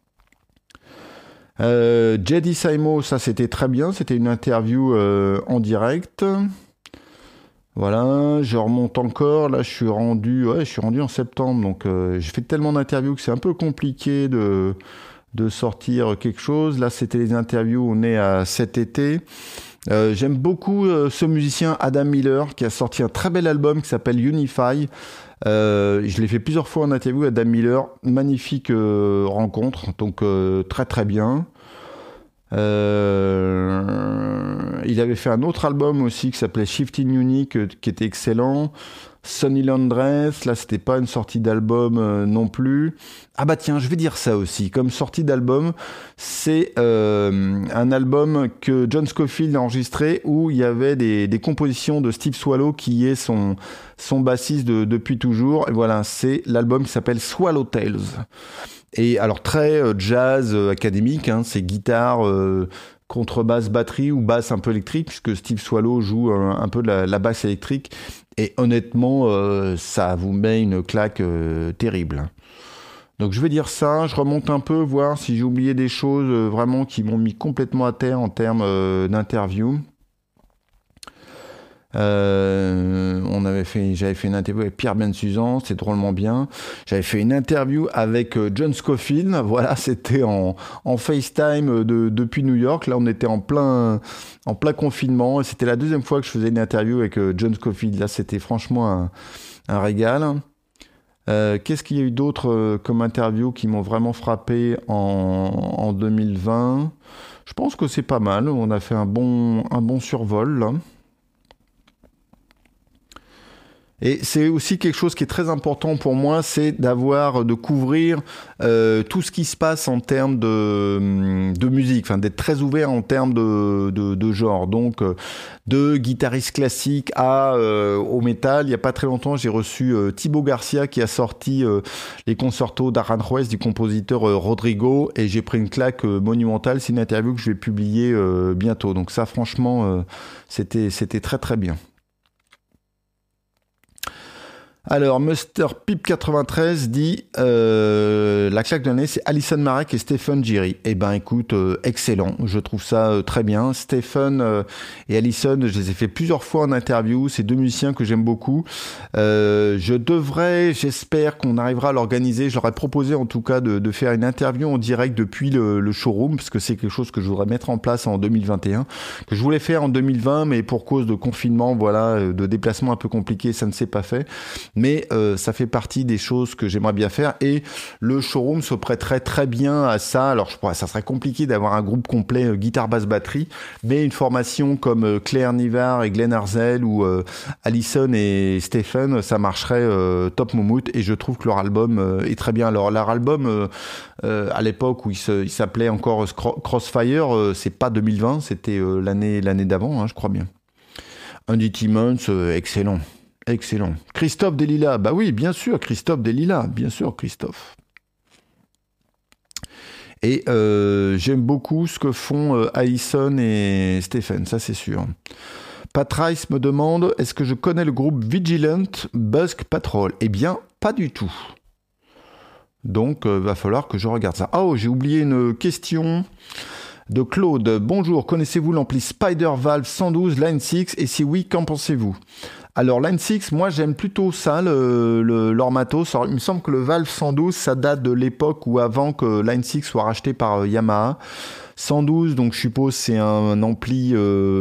Jedi Saimo, ça c'était très bien. C'était une interview en direct. Voilà, je remonte encore. Là, je suis rendu en septembre. Donc, j'ai fait tellement d'interviews que c'est un peu compliqué de sortir quelque chose. Là, c'était les interviews. On est à cet été. J'aime beaucoup ce musicien Adam Miller qui a sorti un très bel album qui s'appelle Unify. Je l'ai fait plusieurs fois en interview. Adam Miller, magnifique rencontre, donc très très bien. Il avait fait un autre album aussi qui s'appelait Shifting Unique qui était excellent. Sonny Landreth, là c'était pas une sortie d'album non plus. Ah bah tiens, je vais dire ça aussi, comme sortie d'album, c'est un album que John Scofield a enregistré où il y avait des compositions de Steve Swallow qui est son bassiste depuis toujours, et voilà, c'est l'album qui s'appelle Swallow Tales. Et alors très jazz académique, hein, c'est guitare, contrebasse, batterie ou basse un peu électrique, puisque Steve Swallow joue un peu de la basse électrique. Et honnêtement, ça vous met une claque terrible. Donc je vais dire ça, je remonte un peu, voir si j'ai oublié des choses vraiment qui m'ont mis complètement à terre en termes d'interview. J'avais fait une interview avec Pierre Bensusan, c'était drôlement bien. J'avais fait une interview avec John Scofield, voilà, c'était en FaceTime depuis New York. Là, on était en plein confinement. C'était la deuxième fois que je faisais une interview avec John Scofield. Là, c'était franchement un régal. Qu'est-ce qu'il y a eu d'autre comme interview qui m'ont vraiment frappé en 2020 ? Je pense que c'est pas mal. On a fait un bon survol là. Et c'est aussi quelque chose qui est très important pour moi, c'est de couvrir tout ce qui se passe en termes de musique, enfin d'être très ouvert en termes de genre. Donc de guitariste classique au métal. Il y a pas très longtemps, j'ai reçu Thibaut Garcia qui a sorti les concertos d'Aranjuez du compositeur Rodrigo, et j'ai pris une claque monumentale. C'est une interview que je vais publier bientôt. Donc ça, franchement, c'était très très bien. Alors, Mr. Pip93 dit la claque de l'année, c'est Alison Marek et Stephen Giry. Eh ben, écoute, excellent. Je trouve ça très bien. Stephen et Alison, je les ai fait plusieurs fois en interview. C'est deux musiciens que j'aime beaucoup. J'espère qu'on arrivera à l'organiser. Je leur ai proposé en tout cas de faire une interview en direct depuis le showroom, parce que c'est quelque chose que je voudrais mettre en place en 2021, que je voulais faire en 2020, mais pour cause de confinement, voilà, de déplacement un peu compliqué, ça ne s'est pas fait. Mais ça fait partie des choses que j'aimerais bien faire et le showroom se prêterait très bien à ça. Alors ça serait compliqué d'avoir un groupe complet guitare basse batterie, mais une formation comme Claire Nivard et Glenn Harzel ou Alison et Stephen, ça marcherait top moumoute, et je trouve que leur album est très bien. Alors leur album à l'époque où il s'appelait encore Crossfire, c'est pas 2020, c'était l'année d'avant, hein, je crois bien. Unity Months, excellent. Excellent. Christophe Delila, bah oui, bien sûr, Christophe Delila, bien sûr, Christophe. Et j'aime beaucoup ce que font Alison et Stephen, ça c'est sûr. Pat Rice me demande, est-ce que je connais le groupe Vigilant Busk Patrol? Eh bien, pas du tout. Donc, va falloir que je regarde ça. Oh, j'ai oublié une question de Claude. Bonjour, connaissez-vous l'ampli Spider Valve 112 Line 6? Et si oui, qu'en pensez-vous? Alors, Line 6, moi, j'aime plutôt ça, leur matos. Alors, il me semble que le Valve 112, ça date de l'époque où avant que Line 6 soit racheté par Yamaha. 112, donc je suppose c'est un ampli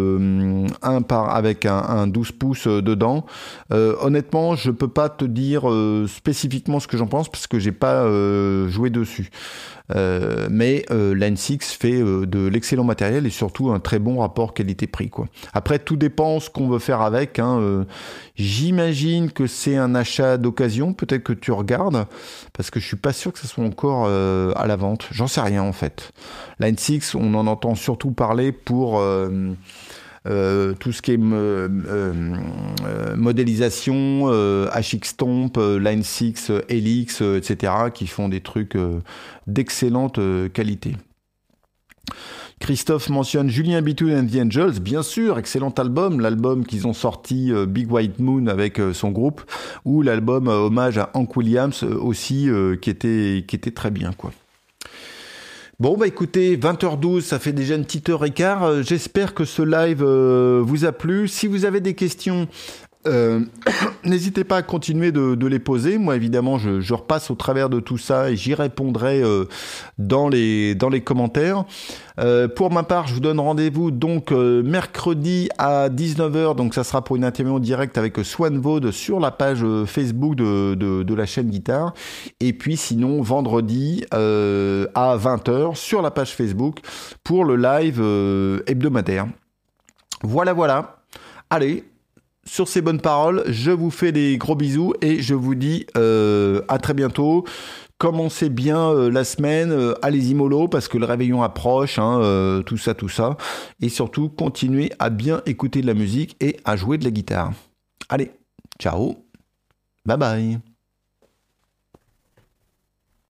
avec un 12 pouces dedans. Honnêtement, je peux pas te dire spécifiquement ce que j'en pense parce que j'ai pas joué dessus. Mais Line 6 fait de l'excellent matériel et surtout un très bon rapport qualité-prix, quoi. Après, tout dépend ce qu'on veut faire avec, hein. J'imagine que c'est un achat d'occasion, peut-être que tu regardes, parce que je suis pas sûr que ça soit encore à la vente. J'en sais rien en fait. Line 6, on en entend surtout parler pour tout ce qui est modélisation, HX Stomp, Line 6, Helix, etc., qui font des trucs d'excellente qualité. Christophe mentionne Julien Bitoun and the Angels, bien sûr, excellent album, l'album qu'ils ont sorti Big White Moon avec son groupe, ou l'album hommage à Hank Williams aussi, qui était très bien, quoi. Bon, bah écoutez, 20h12, ça fait déjà une petite heure et quart. J'espère que ce live vous a plu. Si vous avez des questions, n'hésitez pas à continuer de les poser. Moi, évidemment, je repasse au travers de tout ça et j'y répondrai dans les commentaires. Pour ma part, je vous donne rendez-vous donc mercredi à 19h. Donc, ça sera pour une interview en direct avec Swan Vaud sur la page Facebook de la chaîne Guitare. Et puis, sinon, vendredi à 20h sur la page Facebook pour le live hebdomadaire. Voilà. Allez. Sur ces bonnes paroles, je vous fais des gros bisous et je vous dis à très bientôt. Commencez bien la semaine, allez-y mollo parce que le réveillon approche, hein, tout ça. Et surtout, continuez à bien écouter de la musique et à jouer de la guitare. Allez, ciao, bye bye.